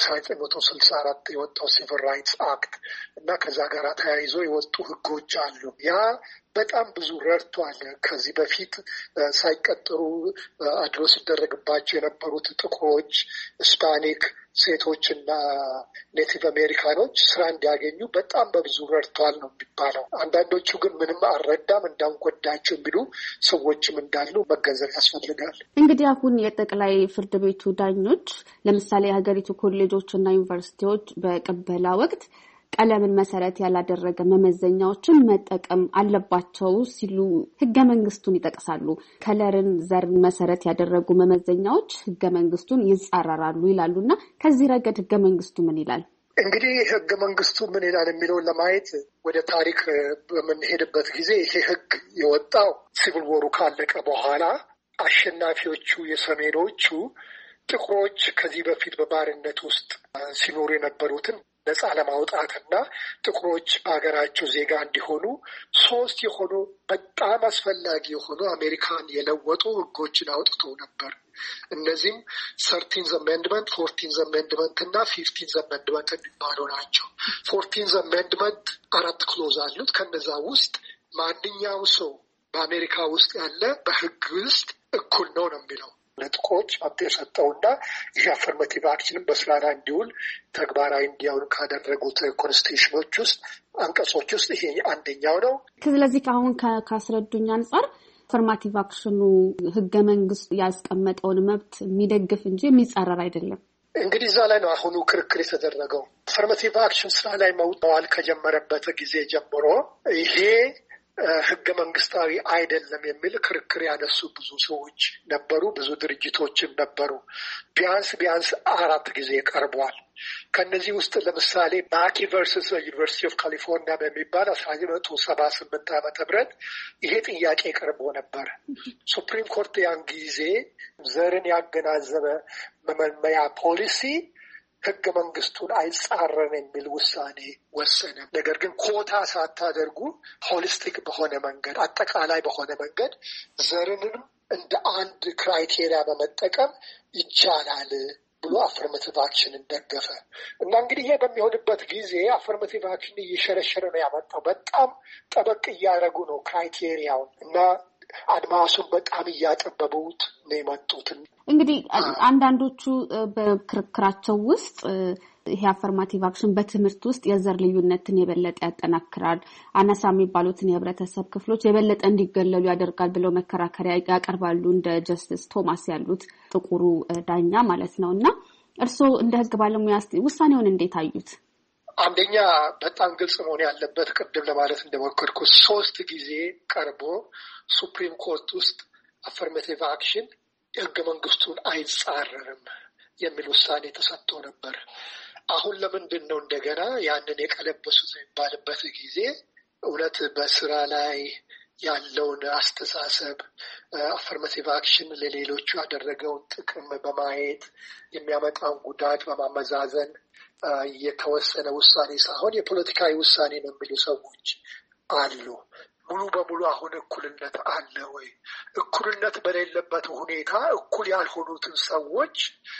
V: በ1964 የወጣው ሲቪል ራይትስ አክት እና ከዛ ጋር ተያይዞ የወጡ ህጎች አሉ። ያ በጣም ብዙ ረድቷል። ከዚህ በፊት ሳይቀጥሩ አድሎ ሲደረግባቸው የነበሩት ጥቁሮች፣ ስፓኒክ ሴቶችና ኔቲቭ አሜሪካኖች ስራ እንዲያገኙ በጣም በብዙ ረድቷል ነው የሚባለው። አንዳንዶቹ ግን ምንም አልረዳም እንዳንጎዳቸው የሚሉ ሰዎችም እንዳሉ መገንዘብ ያስፈልጋል።
N: እንግዲህ አሁን የጠቅላይ ፍርድ ቤቱ ዳኞች ለምሳሌ የሀገሪቱ ኮሌጆች እና ዩኒቨርሲቲዎች በቅበላ ወቅት ቀለምን መሰረት ያላደረገ መመዘኛዎችን መጠቀም አለባቸው ሲሉ ህገ መንግስቱን ይጠቅሳሉ። ከለርን፣ ዘርን መሰረት ያደረጉ መመዘኛዎች ህገ መንግስቱን ይጻረራሉ ይላሉና ከዚህ ረገድ ህገ መንግስቱ ምን ይላል?
V: እንግዲህ ህገ መንግስቱ ምን ይላል የሚለውን ለማየት ወደ ታሪክ በምንሄድበት ጊዜ ይሄ ህግ የወጣው ሲቪል ወሩ ካለቀ በኋላ አሸናፊዎቹ የሰሜኖቹ ጥቁሮች ከዚህ በፊት በባርነት ውስጥ ሲኖሩ የነበሩትን ነጻ ለማውጣትና ጥቁሮች በሀገራቸው ዜጋ እንዲሆኑ 3 የሆኑ በጣም አስፈላጊ የሆኑ አሜሪካን የለወጡ ህጎችን አውጥቶ ነበር። እነዚህም 13th አሜንድመንት፣ 14th አሜንድመንት እና 15th አሜንድመንት የሚባሉ ናቸው። 14th አሜንድመንት 4 ክሎዝ አሉት። ከነዛ ውስጥ ማንኛውም ሰው በአሜሪካ ውስጥ ያለ በህግ ውስጥ እኩል ነው የሚለው ለጥቁሮች መብት የሰጠውና ይህ አፈርማቲቭ አክሽንም በስራ ላይ እንዲውል ተግባራዊ እንዲያውል ካደረጉት ኮንስቲቱሽኖች ውስጥ አንቀጾች ውስጥ ይሄ አንደኛው ነው።
D: ስለዚህ አሁን ካስረዱኝ አንጻር አፈርማቲቭ አክሽኑ ህገ መንግስቱ ያስቀመጠውን መብት የሚደግፍ እንጂ የሚጻረር አይደለም።
V: እንግዲህ እዛ ላይ ነው አሁኑ ክርክር የተደረገው። አፈርማቲቭ አክሽን ስራ ላይ መዋል ከጀመረበት ጊዜ ጀምሮ ይሄ ህገ መንግስታዊ አይደለም የሚል ክርክር ያነሱ ብዙ ሰዎች ነበሩ። ብዙ ድርጅቶችም ነበሩ። ቢያንስ 4 ጊዜ ቀርቧል። ከነዚህ ውስጥ ለምሳሌ ማኪ ቨርሰስ ዩኒቨርሲቲ ኦፍ ካሊፎርኒያ በሚባል 1978 ዓመተ ምህረት ይሄ ጥያቄ ቀርቦ ነበር። ሱፕሪም ኮርት ያን ጊዜ ዘርን ያገናዘበ መመልመያ ፖሊሲ ህገ መንግስቱን አይጻረን የሚል ውሳኔ ወሰነ። ነገር ግን ኮታ ሳታደርጉ ሆሊስቲክ በሆነ መንገድ አጠቃላይ በሆነ መንገድ ዘርንም እንደ አንድ ክራይቴሪያ በመጠቀም ይቻላል ብሎ አፈርማቲቭ አክሽንን ደገፈ እና እንግዲህ ይሄ በሚሆንበት ጊዜ አፈርማቲቭ አክሽን እየሸረሸረ ነው ያመጣው። በጣም ጠበቅ እያደረጉ ነው ክራይቴሪያውን እና አድማሱን በጣም እያጠበቡት ነው የመጡት።
D: እንግዲህ አንዳንዶቹ በክርክራቸው ውስጥ ይሄ አፈርማቲቭ አክሽን በትምህርት ውስጥ የዘር ልዩነትን የበለጠ ያጠናክራል፣ አናሳ የሚባሉትን የህብረተሰብ ክፍሎች የበለጠ እንዲገለሉ ያደርጋል ብለው መከራከሪያ ያቀርባሉ። እንደ ጀስቲስ ቶማስ ያሉት ጥቁሩ ዳኛ ማለት ነው። እና እርስዎ እንደ ህግ ባለሙያ ውሳኔውን እንዴት አዩት?
V: አንደኛ በጣም ግልጽ መሆን ያለበት ቅድም ለማለት እንደሞከርኩ 3 ጊዜ ቀርቦ ሱፕሪም ኮርት ውስጥ አፈርማቲቭ አክሽን የህገ መንግስቱን አይጻረርም የሚል ውሳኔ ተሰጥቶ ነበር። አሁን ለምንድን ነው እንደገና ያንን የቀለበሱት የሚባልበት ጊዜ እውነት በስራ ላይ ያለውን አስተሳሰብ አፈርማቲቭ አክሽን ለሌሎቹ ያደረገውን ጥቅም በማየት የሚያመጣውን ጉዳት በማመዛዘን የተወሰነ ውሳኔ ሳይሆን የፖለቲካዊ ውሳኔ ነው የሚሉ ሰዎች አሉ። ሙሉ በሙሉ አሁን እኩልነት አለ ወይ? እኩልነት በሌለበት ሁኔታ እኩል ያልሆኑትን ሰዎች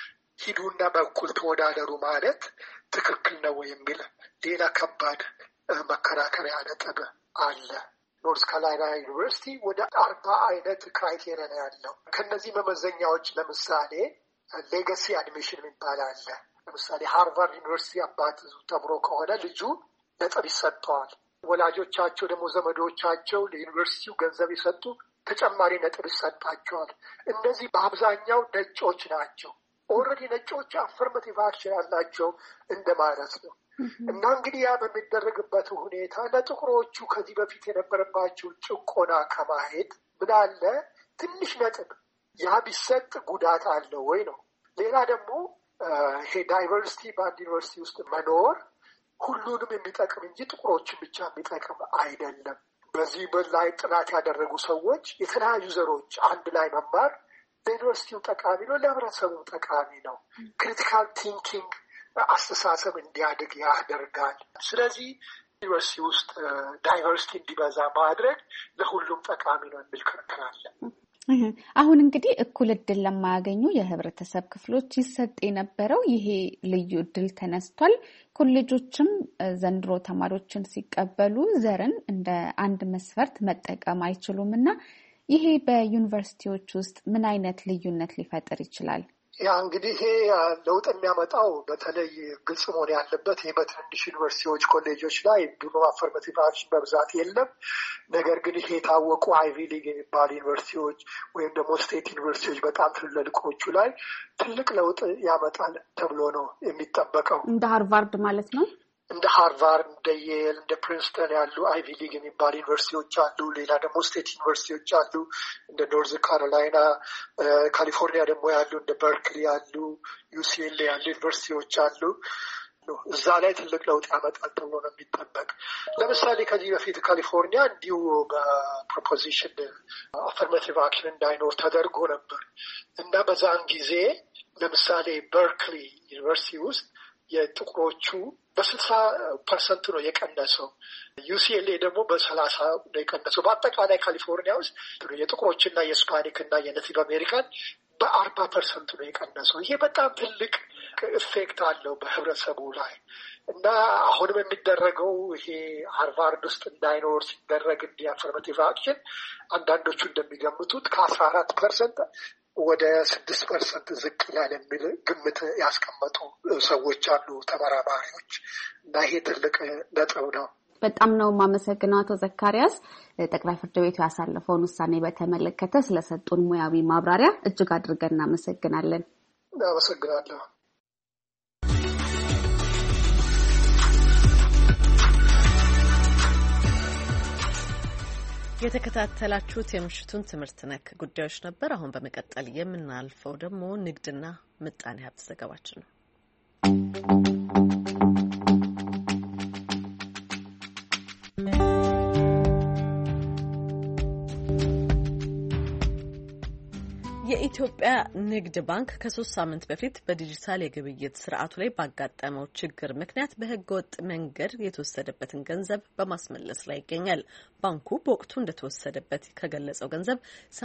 V: ሂዱና በእኩል ተወዳደሩ ማለት ትክክል ነው የሚል ሌላ ከባድ መከራከሪያ ነጥብ አለ። ኖርዝ ካሮላይና ዩኒቨርሲቲ ወደ 40 አይነት ክራይቴሪያ ነው ያለው። ከነዚህ መመዘኛዎች ለምሳሌ ሌጋሲ አድሚሽን የሚባል አለ። ለምሳሌ ሃርቫርድ ዩኒቨርሲቲ አባት ተምሮ ከሆነ ልጁ ነጥብ ይሰጠዋል። ወላጆቻቸው ደግሞ ዘመዶቻቸው ለዩኒቨርሲቲው ገንዘብ ይሰጡ ተጨማሪ ነጥብ ይሰጣቸዋል። እነዚህ በአብዛኛው ነጮች ናቸው። ኦልሬዲ ነጮች አፈርማቲቭ አክሽን ያላቸው እንደማለት ነው። እና እንግዲህ ያ በሚደረግበት ሁኔታ ለጥቁሮቹ ከዚህ በፊት የነበረባቸው ጭቆና ከማሄድ ምን አለ ትንሽ ነጥብ ያ ቢሰጥ ጉዳት አለው ወይ ነው። ሌላ ደግሞ ይሄ ዳይቨርሲቲ በአንድ ዩኒቨርሲቲ ውስጥ መኖር ሁሉንም የሚጠቅም እንጂ ጥቁሮችን ብቻ የሚጠቅም አይደለም። በዚህ ላይ ጥናት ያደረጉ ሰዎች የተለያዩ ዘሮች አንድ ላይ መማር ለዩኒቨርሲቲው ጠቃሚ ነው፣ ለህብረተሰቡ ጠቃሚ ነው። ክሪቲካል ቲንኪንግ አስተሳሰብ እንዲያድግ ያደርጋል። ስለዚህ ዩኒቨርሲቲ ውስጥ ዳይቨርሲቲ እንዲበዛ ማድረግ ለሁሉም ጠቃሚ ነው የሚል ክርክር አለ።
D: አሁን እንግዲህ እኩል እድል ለማያገኙ የህብረተሰብ ክፍሎች ይሰጥ የነበረው ይሄ ልዩ እድል ተነስቷል። ኮሌጆችም ዘንድሮ ተማሪዎችን ሲቀበሉ ዘርን እንደ አንድ መስፈርት መጠቀም አይችሉም እና ይሄ በዩኒቨርሲቲዎች ውስጥ ምን አይነት ልዩነት ሊፈጥር ይችላል?
V: ያ እንግዲህ ይሄ ለውጥ የሚያመጣው በተለይ ግልጽ መሆን ያለበት ይሄ በትንንሽ ዩኒቨርሲቲዎች፣ ኮሌጆች ላይ ድሮ አፈርማቲቭ አክሽን በብዛት የለም። ነገር ግን ይሄ የታወቁ አይቪ ሊግ የሚባሉ ዩኒቨርሲቲዎች ወይም ደግሞ ስቴት ዩኒቨርሲቲዎች በጣም ትልልቆቹ ላይ ትልቅ ለውጥ ያመጣል ተብሎ ነው የሚጠበቀው።
D: እንደ ሃርቫርድ ማለት ነው።
V: እንደ ሃርቫርድ፣ እንደ የል፣ እንደ ፕሪንስተን ያሉ አይቪ ሊግ የሚባሉ ዩኒቨርሲቲዎች አሉ። ሌላ ደግሞ ስቴት ዩኒቨርሲቲዎች አሉ እንደ ኖርዝ ካሮላይና፣ ካሊፎርኒያ ደግሞ ያሉ እንደ በርክሊ ያሉ፣ ዩሲኤልኤ ያሉ ዩኒቨርሲቲዎች አሉ። እዛ ላይ ትልቅ ለውጥ ያመጣል ተብሎ ነው የሚጠበቅ። ለምሳሌ ከዚህ በፊት ካሊፎርኒያ እንዲሁ በፕሮፖዚሽን አፈርማቲቭ አክሽን እንዳይኖር ተደርጎ ነበር እና በዛን ጊዜ ለምሳሌ በርክሊ ዩኒቨርሲቲ ውስጥ የጥቁሮቹ በ60% ነው የቀነሰው። ዩሲኤልኤ ደግሞ በ30 ነው የቀነሰው። በአጠቃላይ ካሊፎርኒያ ውስጥ የጥቁሮችና የስፓኒክ እና የኔቲቭ አሜሪካን በ40% ነው የቀነሰው። ይሄ በጣም ትልቅ ኢፌክት አለው በህብረተሰቡ ላይ እና አሁንም የሚደረገው ይሄ ሃርቫርድ ውስጥ እንዳይኖር ሲደረግ አፈርማቲቭ አክሽን አንዳንዶቹ እንደሚገምቱት ከ14% ወደ 6% ዝቅ ይላል የሚል ግምት ያስቀመጡ ሰዎች አሉ ተመራማሪዎች እና ይሄ ትልቅ ነጥብ ነው።
D: በጣም ነው የማመሰግነው አቶ ዘካሪያስ ጠቅላይ ፍርድ ቤቱ ያሳለፈውን ውሳኔ በተመለከተ ስለሰጡን ሙያዊ ማብራሪያ እጅግ አድርገን እናመሰግናለን።
V: አመሰግናለሁ።
A: የተከታተላችሁት የምሽቱን ትምህርት ነክ ጉዳዮች ነበር። አሁን በመቀጠል የምናልፈው ደግሞ ንግድና ምጣኔ ሀብት ዘገባችን ነው። የኢትዮጵያ ንግድ ባንክ ከ3 ሳምንት በፊት በዲጂታል የግብይት ስርዓቱ ላይ ባጋጠመው ችግር ምክንያት በህገወጥ መንገድ የተወሰደበትን ገንዘብ በማስመለስ ላይ ይገኛል። ባንኩ በወቅቱ እንደተወሰደበት ከገለጸው ገንዘብ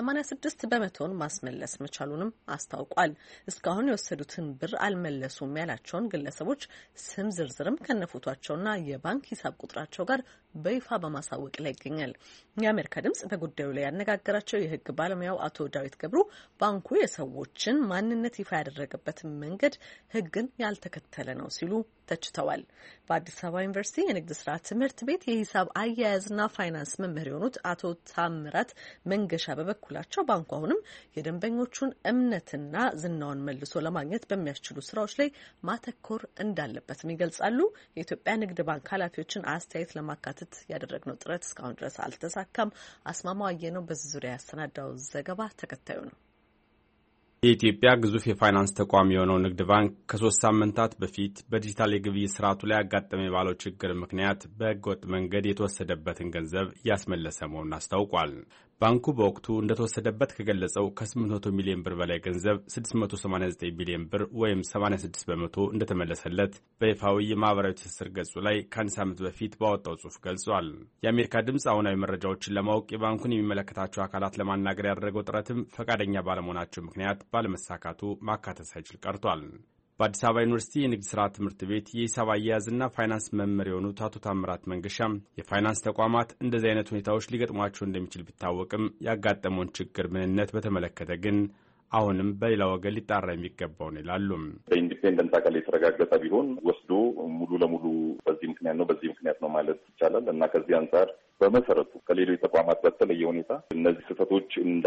A: 86% ማስመለስ መቻሉንም አስታውቋል። እስካሁን የወሰዱትን ብር አልመለሱም ያላቸውን ግለሰቦች ስም ዝርዝርም ከነፎቷቸውና የባንክ ሂሳብ ቁጥራቸው ጋር በይፋ በማሳወቅ ላይ ይገኛል። የአሜሪካ ድምጽ በጉዳዩ ላይ ያነጋገራቸው የህግ ባለሙያው አቶ ዳዊት ገብሩ ባንኩ የሰዎችን ማንነት ይፋ ያደረገበትን መንገድ ህግን ያልተከተለ ነው ሲሉ ተችተዋል። በአዲስ አበባ ዩኒቨርሲቲ የንግድ ስራ ትምህርት ቤት የሂሳብ አያያዝና ፋይናንስ መምህር የሆኑት አቶ ታምራት መንገሻ በበኩላቸው ባንኩ አሁንም የደንበኞቹን እምነትና ዝናውን መልሶ ለማግኘት በሚያስችሉ ስራዎች ላይ ማተኮር እንዳለበትም ይገልጻሉ። የኢትዮጵያ ንግድ ባንክ ኃላፊዎችን አስተያየት ለማካተት ያደረግነው ጥረት እስካሁን ድረስ አልተሳካም። አስማማው አየነው በዚህ ዙሪያ ያሰናዳው ዘገባ ተከታዩ ነው።
F: የኢትዮጵያ ግዙፍ የፋይናንስ ተቋም የሆነው ንግድ ባንክ ከ3 ሳምንታት በፊት በዲጂታል የግብይት ስርዓቱ ላይ ያጋጠመ ባለው ችግር ምክንያት በህገወጥ መንገድ የተወሰደበትን ገንዘብ እያስመለሰ መሆኑን አስታውቋል። ባንኩ በወቅቱ እንደተወሰደበት ከገለጸው ከ800 ሚሊዮን ብር በላይ ገንዘብ 689 ቢሊዮን ብር ወይም 86% እንደተመለሰለት በይፋዊ የማህበራዊ ትስስር ገጹ ላይ ከአንድ ሳምንት በፊት ባወጣው ጽሑፍ ገልጿል። የአሜሪካ ድምፅ አሁናዊ መረጃዎችን ለማወቅ የባንኩን የሚመለከታቸው አካላት ለማናገር ያደረገው ጥረትም ፈቃደኛ ባለመሆናቸው ምክንያት ባለመሳካቱ ማካተት ሳይችል ቀርቷል። በአዲስ አበባ ዩኒቨርሲቲ የንግድ ስራ ትምህርት ቤት የሂሳብ አያያዝና ፋይናንስ መምህር የሆኑት አቶ ታምራት መንገሻም የፋይናንስ ተቋማት እንደዚህ አይነት ሁኔታዎች ሊገጥሟቸው እንደሚችል ቢታወቅም ያጋጠመውን ችግር ምንነት በተመለከተ ግን አሁንም በሌላ ወገን ሊጣራ የሚገባው ነው ይላሉ።
G: በኢንዲፔንደንት አካል የተረጋገጠ ቢሆን ወስዶ ሙሉ ለሙሉ በዚህ ምክንያት ነው ማለት ይቻላል እና ከዚህ አንጻር በመሰረቱ ከሌሎች ተቋማት በተለየ ሁኔታ እነዚህ ስህተቶች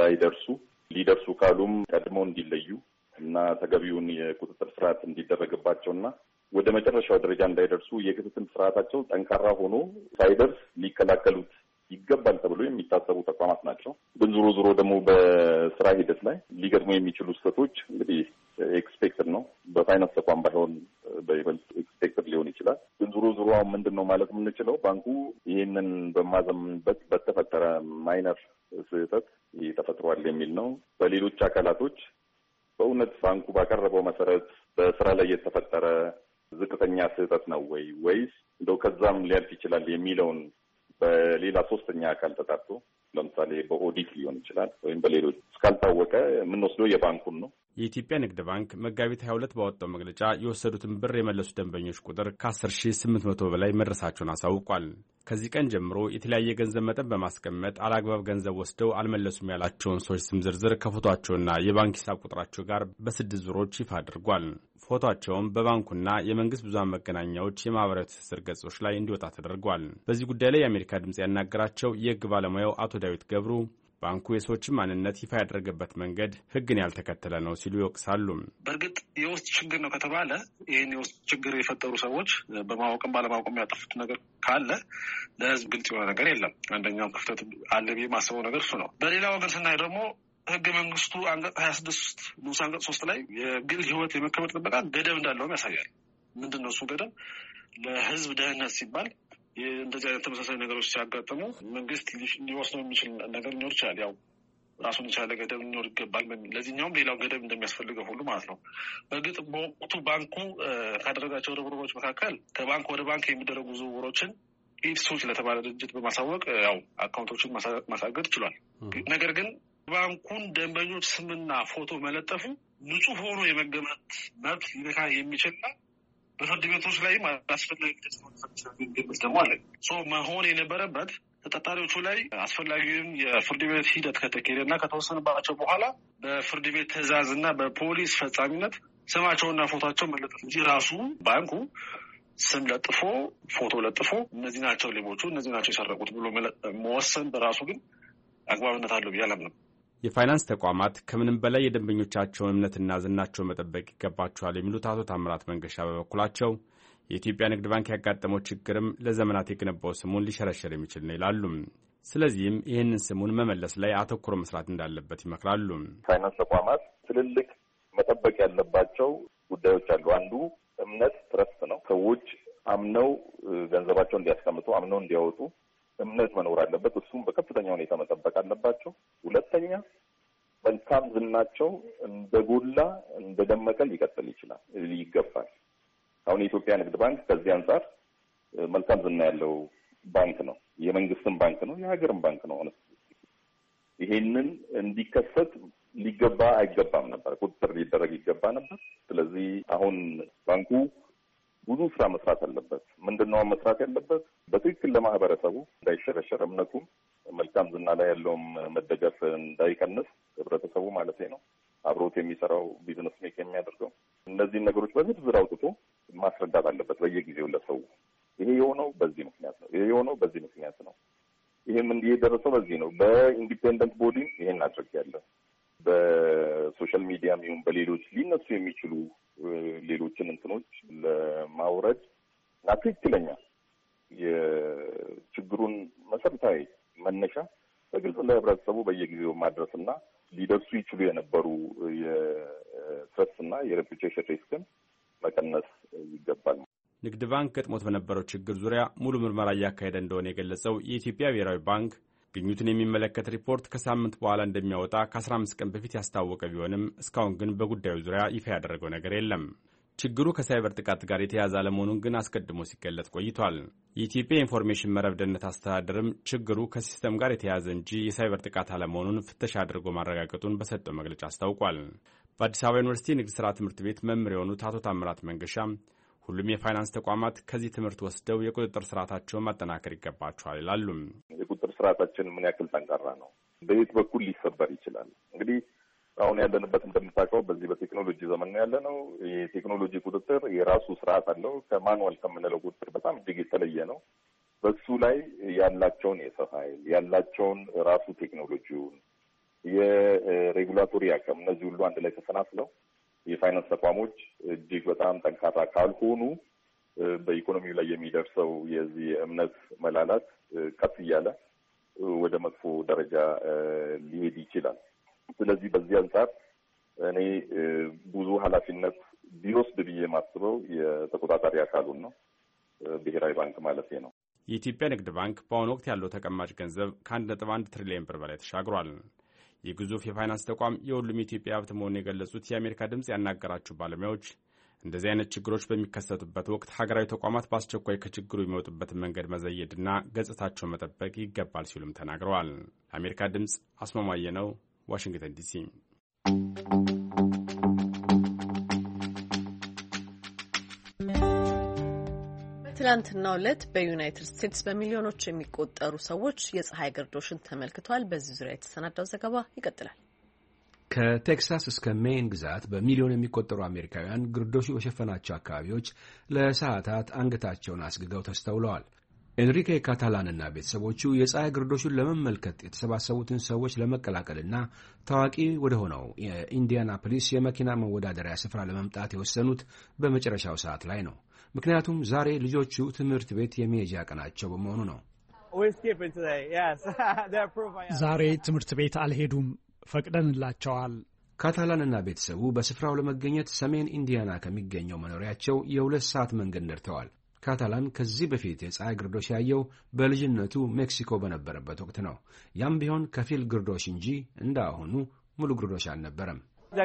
G: ሊደርሱ ካሉም ቀድመው እንዲለዩ እና ተገቢውን የቁጥጥር ስርዓት እንዲደረግባቸውና ወደ መጨረሻው ደረጃ እንዳይደርሱ የክትትል ስርዓታቸው ጠንካራ ሆኖ ሳይደርስ ሊከላከሉት ይገባል ተብሎ የሚታሰቡ ተቋማት ናቸው። ግን ዞሮ ደግሞ በስራ ሂደት ላይ ሊገጥሙ የሚችሉ ስህተቶች እንግዲህ ኤክስፔክትድ ነው። በፋይናንስ ተቋም ባይሆን በይበልጥ ኤክስፔክትድ ሊሆን ይችላል። ግን ዞሮ አሁን ምንድን ነው ማለት የምንችለው ባንኩ ይህንን በማዘምንበት በተፈጠረ ማይነር ስህተት ተፈጥሯል የሚል ነው። በሌሎች አካላቶች በእውነት ባንኩ ባቀረበው መሰረት በስራ ላይ የተፈጠረ ዝቅተኛ ስህተት ነው ወይስ እንደው ከዛም ሊያልፍ ይችላል የሚለውን በሌላ ሶስተኛ አካል ተጣርቶ ለምሳሌ በኦዲት ሊሆን ይችላል ወይም በሌሎች እስካልታወቀ የምንወስደው የባንኩን ነው።
F: የኢትዮጵያ ንግድ ባንክ መጋቢት 22 ባወጣው መግለጫ የወሰዱትን ብር የመለሱ ደንበኞች ቁጥር ከ10,800 በላይ መድረሳቸውን አሳውቋል። ከዚህ ቀን ጀምሮ የተለያየ ገንዘብ መጠን በማስቀመጥ አላግባብ ገንዘብ ወስደው አልመለሱም ያላቸውን ሰዎች ስም ዝርዝር ከፎቶቸውና የባንክ ሂሳብ ቁጥራቸው ጋር በ6 ዙሮች ይፋ አድርጓል። ፎቶቸውም በባንኩና የመንግስት ብዙሃን መገናኛዎች የማህበራዊ ትስስር ገጾች ላይ እንዲወጣ ተደርጓል። በዚህ ጉዳይ ላይ የአሜሪካ ድምጽ ያናገራቸው የህግ ባለሙያው አቶ ዳዊት ገብሩ ባንኩ የሰዎችን ማንነት ይፋ ያደረገበት መንገድ ህግን ያልተከተለ ነው ሲሉ ይወቅሳሉ።
W: በእርግጥ የውስጥ ችግር ነው ከተባለ ይህን የውስጥ ችግር የፈጠሩ ሰዎች በማወቅም ባለማወቅም ያጠፉት ነገር ካለ ለህዝብ ግልጽ የሆነ ነገር የለም። አንደኛው ክፍተት አለ ብዬ የማስበው ነገር እሱ ነው። በሌላ ወገን ስናይ ደግሞ ህገ መንግስቱ አንቀጽ 26 ንዑስ አንቀጽ 3 ላይ የግል ህይወት የመከበር ጥበቃ ገደብ እንዳለውም ያሳያል። ምንድን ነው እሱ ገደብ? ለህዝብ ደህንነት ሲባል እንደዚህ አይነት ተመሳሳይ ነገሮች ሲያጋጥሙ መንግስት ሊወስነው የሚችል ነገር ሊኖር ይችላል። ያው ራሱን የቻለ ገደብ ሊኖር ይገባል። ለዚህኛውም ሌላው ገደብ እንደሚያስፈልገው ሁሉ ማለት ነው። በእርግጥ በወቅቱ ባንኩ ካደረጋቸው ርብርቦች መካከል ከባንክ ወደ ባንክ የሚደረጉ ዝውውሮችን ኢፕስዊች ለተባለ ድርጅት በማሳወቅ ያው አካውንቶችን ማሳገድ ችሏል። ነገር ግን ባንኩን ደንበኞች ስምና ፎቶ መለጠፉ ንጹህ ሆኖ የመገመት መብት ሊነካ የሚችልና በፍርድ ቤቶች ላይ አስፈላጊ ግምት ደግሞ አለ። መሆን የነበረበት ተጠርጣሪዎቹ ላይ አስፈላጊውን የፍርድ ቤት ሂደት ከተካሄደና ከተወሰነባቸው በኋላ በፍርድ ቤት ትዕዛዝና በፖሊስ ፈጻሚነት ስማቸውና ፎቶቸው መለጠፍ እንጂ ራሱ ባንኩ ስም ለጥፎ ፎቶ ለጥፎ እነዚህ ናቸው ሌቦቹ፣ እነዚህ ናቸው የሰረቁት ብሎ መወሰን በራሱ ግን አግባብነት አለው ብዬ አላምንም።
F: የፋይናንስ ተቋማት ከምንም በላይ የደንበኞቻቸውን እምነትና ዝናቸውን መጠበቅ ይገባቸዋል የሚሉት አቶ ታምራት መንገሻ በበኩላቸው የኢትዮጵያ ንግድ ባንክ ያጋጠመው ችግርም ለዘመናት የገነባው ስሙን ሊሸረሸር የሚችል ነው ይላሉ። ስለዚህም ይህንን ስሙን መመለስ ላይ አተኩሮ መስራት እንዳለበት ይመክራሉ።
G: ፋይናንስ ተቋማት ትልልቅ መጠበቅ ያለባቸው ጉዳዮች አሉ። አንዱ እምነት ትረስት ነው። ሰዎች አምነው ገንዘባቸውን እንዲያስቀምጡ አምነው እንዲያወጡ እምነት መኖር አለበት። እሱም በከፍተኛ ሁኔታ መጠበቅ አለባቸው። ሁለተኛ መልካም ዝናቸው እንደጎላ እንደደመቀ ሊቀጥል ይገባል። አሁን የኢትዮጵያ ንግድ ባንክ ከዚህ አንጻር መልካም ዝና ያለው ባንክ ነው። የመንግስትም ባንክ ነው፣ የሀገርም ባንክ ነው። ይሄንን እንዲከሰት ሊገባ አይገባም ነበር፣ ቁጥጥር ሊደረግ ይገባ ነበር። ስለዚህ አሁን ባንኩ ብዙ ስራ መስራት አለበት። ምንድነው መስራት ያለበት? በትክክል ለማህበረሰቡ እንዳይሸረሸር እምነቱም መልካም ዝና ላይ ያለውም መደገፍ እንዳይቀንስ ህብረተሰቡ ማለት ነው አብሮት የሚሰራው ቢዝነስ ሜክ የሚያደርገው እነዚህን ነገሮች በዝርዝር አውጥቶ ማስረዳት አለበት በየጊዜው ለሰው። ይሄ የሆነው በዚህ ምክንያት ነው፣ ይሄ የሆነው በዚህ ምክንያት ነው፣ ይሄም እንዲህ የደረሰው በዚህ ነው። በኢንዲፔንደንት ቦዲ ይሄን አድርጌያለሁ። በሶሻል ሚዲያም ይሁን በሌሎች ሊነሱ የሚችሉ ሌሎችን እንትኖች ለማውረድ እና ትክክለኛ የችግሩን መሰረታዊ መነሻ በግልጽ ለህብረተሰቡ በየጊዜው ማድረስና ሊደርሱ ይችሉ የነበሩ የትረስትና የሬፑቴሽን ሪስክን መቀነስ ይገባል።
F: ንግድ ባንክ ገጥሞት በነበረው ችግር ዙሪያ ሙሉ ምርመራ እያካሄደ እንደሆነ የገለጸው የኢትዮጵያ ብሔራዊ ባንክ ግኝቱን የሚመለከት ሪፖርት ከሳምንት በኋላ እንደሚያወጣ ከ15 ቀን በፊት ያስታወቀ ቢሆንም እስካሁን ግን በጉዳዩ ዙሪያ ይፋ ያደረገው ነገር የለም። ችግሩ ከሳይበር ጥቃት ጋር የተያያዘ አለመሆኑን ግን አስቀድሞ ሲገለጽ ቆይቷል። የኢትዮጵያ ኢንፎርሜሽን መረብ ደህንነት አስተዳደርም ችግሩ ከሲስተም ጋር የተያያዘ እንጂ የሳይበር ጥቃት አለመሆኑን ፍተሻ አድርጎ ማረጋገጡን በሰጠው መግለጫ አስታውቋል። በአዲስ አበባ ዩኒቨርሲቲ ንግድ ሥራ ትምህርት ቤት መምህር የሆኑት አቶ ታምራት መንገሻ ሁሉም የፋይናንስ ተቋማት ከዚህ ትምህርት ወስደው የቁጥጥር ስርዓታቸውን ማጠናከር ይገባቸዋል ይላሉ።
G: የቁጥጥር ስርዓታችን ምን ያክል ጠንካራ ነው? በየት በኩል ሊሰበር ይችላል? እንግዲህ አሁን ያለንበት እንደምታውቀው በዚህ በቴክኖሎጂ ዘመን ነው ያለነው። የቴክኖሎጂ ቁጥጥር የራሱ ስርዓት አለው። ከማኑዋል ከምንለው ቁጥጥር በጣም እጅግ የተለየ ነው። በሱ ላይ ያላቸውን የሰው ኃይል ያላቸውን ራሱ ቴክኖሎጂውን የሬጉላቶሪ አቅም እነዚህ ሁሉ አንድ ላይ ተሰናስለው የፋይናንስ ተቋሞች እጅግ በጣም ጠንካራ ካልሆኑ በኢኮኖሚው ላይ የሚደርሰው የዚህ እምነት መላላት ከፍ እያለ ወደ መጥፎ ደረጃ ሊሄድ ይችላል። ስለዚህ በዚህ አንጻር እኔ ብዙ ኃላፊነት ቢወስድ ብዬ የማስበው የተቆጣጣሪ አካሉን ነው፣ ብሔራዊ ባንክ ማለት ነው።
F: የኢትዮጵያ ንግድ ባንክ በአሁኑ ወቅት ያለው ተቀማጭ ገንዘብ ከ1.1 ትሪሊዮን ብር በላይ ተሻግሯል። የግዙፍ የፋይናንስ ተቋም የሁሉም የኢትዮጵያ ሀብት መሆኑን የገለጹት የአሜሪካ ድምፅ ያናገራቸው ባለሙያዎች እንደዚህ አይነት ችግሮች በሚከሰቱበት ወቅት ሀገራዊ ተቋማት በአስቸኳይ ከችግሩ የሚወጡበትን መንገድ መዘየድና ገጽታቸውን መጠበቅ ይገባል ሲሉም ተናግረዋል። ለአሜሪካ ድምፅ አስማማየ ነው፣ ዋሽንግተን ዲሲ።
A: ትላንትናው ዕለት በዩናይትድ ስቴትስ በሚሊዮኖች የሚቆጠሩ ሰዎች የፀሐይ ግርዶሽን ተመልክተዋል። በዚህ ዙሪያ የተሰናዳው ዘገባ ይቀጥላል።
O: ከቴክሳስ እስከ ሜይን ግዛት በሚሊዮን የሚቆጠሩ አሜሪካውያን ግርዶሹ በሸፈናቸው አካባቢዎች ለሰዓታት አንገታቸውን አስግገው ተስተውለዋል። ኤንሪኬ ካታላንና ቤተሰቦቹ የፀሐይ ግርዶሹን ለመመልከት የተሰባሰቡትን ሰዎች ለመቀላቀልና ታዋቂ ወደ ሆነው የኢንዲያናፖሊስ የመኪና መወዳደሪያ ስፍራ ለመምጣት የወሰኑት በመጨረሻው ሰዓት ላይ ነው። ምክንያቱም ዛሬ ልጆቹ ትምህርት ቤት የመሄጃ ቀናቸው በመሆኑ ነው።
M: ዛሬ ትምህርት ቤት አልሄዱም፣ ፈቅደንላቸዋል።
O: ካታላንና ቤተሰቡ በስፍራው ለመገኘት ሰሜን ኢንዲያና ከሚገኘው መኖሪያቸው የ2 ሰዓት መንገድ ነድተዋል። ካታላን ከዚህ በፊት የፀሐይ ግርዶሽ ያየው በልጅነቱ ሜክሲኮ በነበረበት ወቅት ነው። ያም ቢሆን ከፊል ግርዶሽ እንጂ እንደ አሁኑ ሙሉ ግርዶሽ አልነበረም።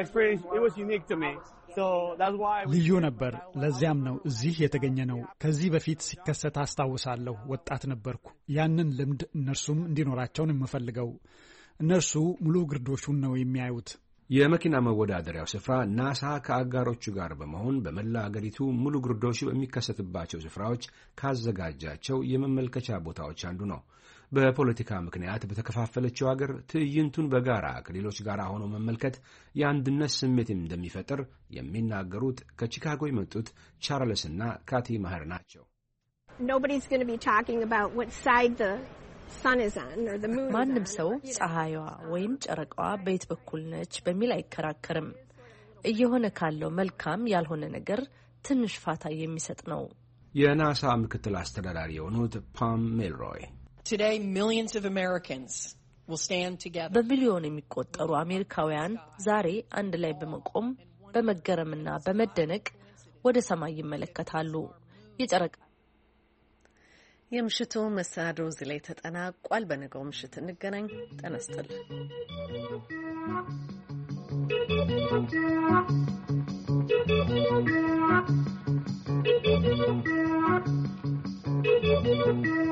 M: ልዩ ነበር። ለዚያም ነው እዚህ የተገኘ ነው። ከዚህ በፊት ሲከሰት አስታውሳለሁ። ወጣት ነበርኩ። ያንን ልምድ እነርሱም እንዲኖራቸውን የምፈልገው እነርሱ ሙሉ ግርዶሹን ነው የሚያዩት።
O: የመኪና መወዳደሪያው ስፍራ ናሳ ከአጋሮቹ ጋር በመሆን በመላ አገሪቱ ሙሉ ግርዶሹ በሚከሰትባቸው ስፍራዎች ካዘጋጃቸው የመመልከቻ ቦታዎች አንዱ ነው። በፖለቲካ ምክንያት በተከፋፈለችው አገር ትዕይንቱን በጋራ ከሌሎች ጋር ሆኖ መመልከት የአንድነት ስሜት እንደሚፈጥር የሚናገሩት ከቺካጎ የመጡት ቻርልስ እና ካቲ ማህር ናቸው።
E: ማንም ሰው ፀሐይዋ ወይም ጨረቃዋ በየት በኩል ነች በሚል አይከራከርም። እየሆነ ካለው መልካም ያልሆነ ነገር ትንሽ ፋታ የሚሰጥ ነው።
O: የናሳ ምክትል አስተዳዳሪ የሆኑት ፓም ሜልሮይ
E: በሚሊዮን የሚቆጠሩ አሜሪካውያን ዛሬ አንድ ላይ በመቆም በመገረምና በመደነቅ ወደ ሰማይ ይመለከታሉ። የጨረቃ
A: የምሽቱ መሰናዶ እዚህ ላይ ተጠናቋል። በነገው ምሽት እንገናኝ። ጤና ይስጥልኝ።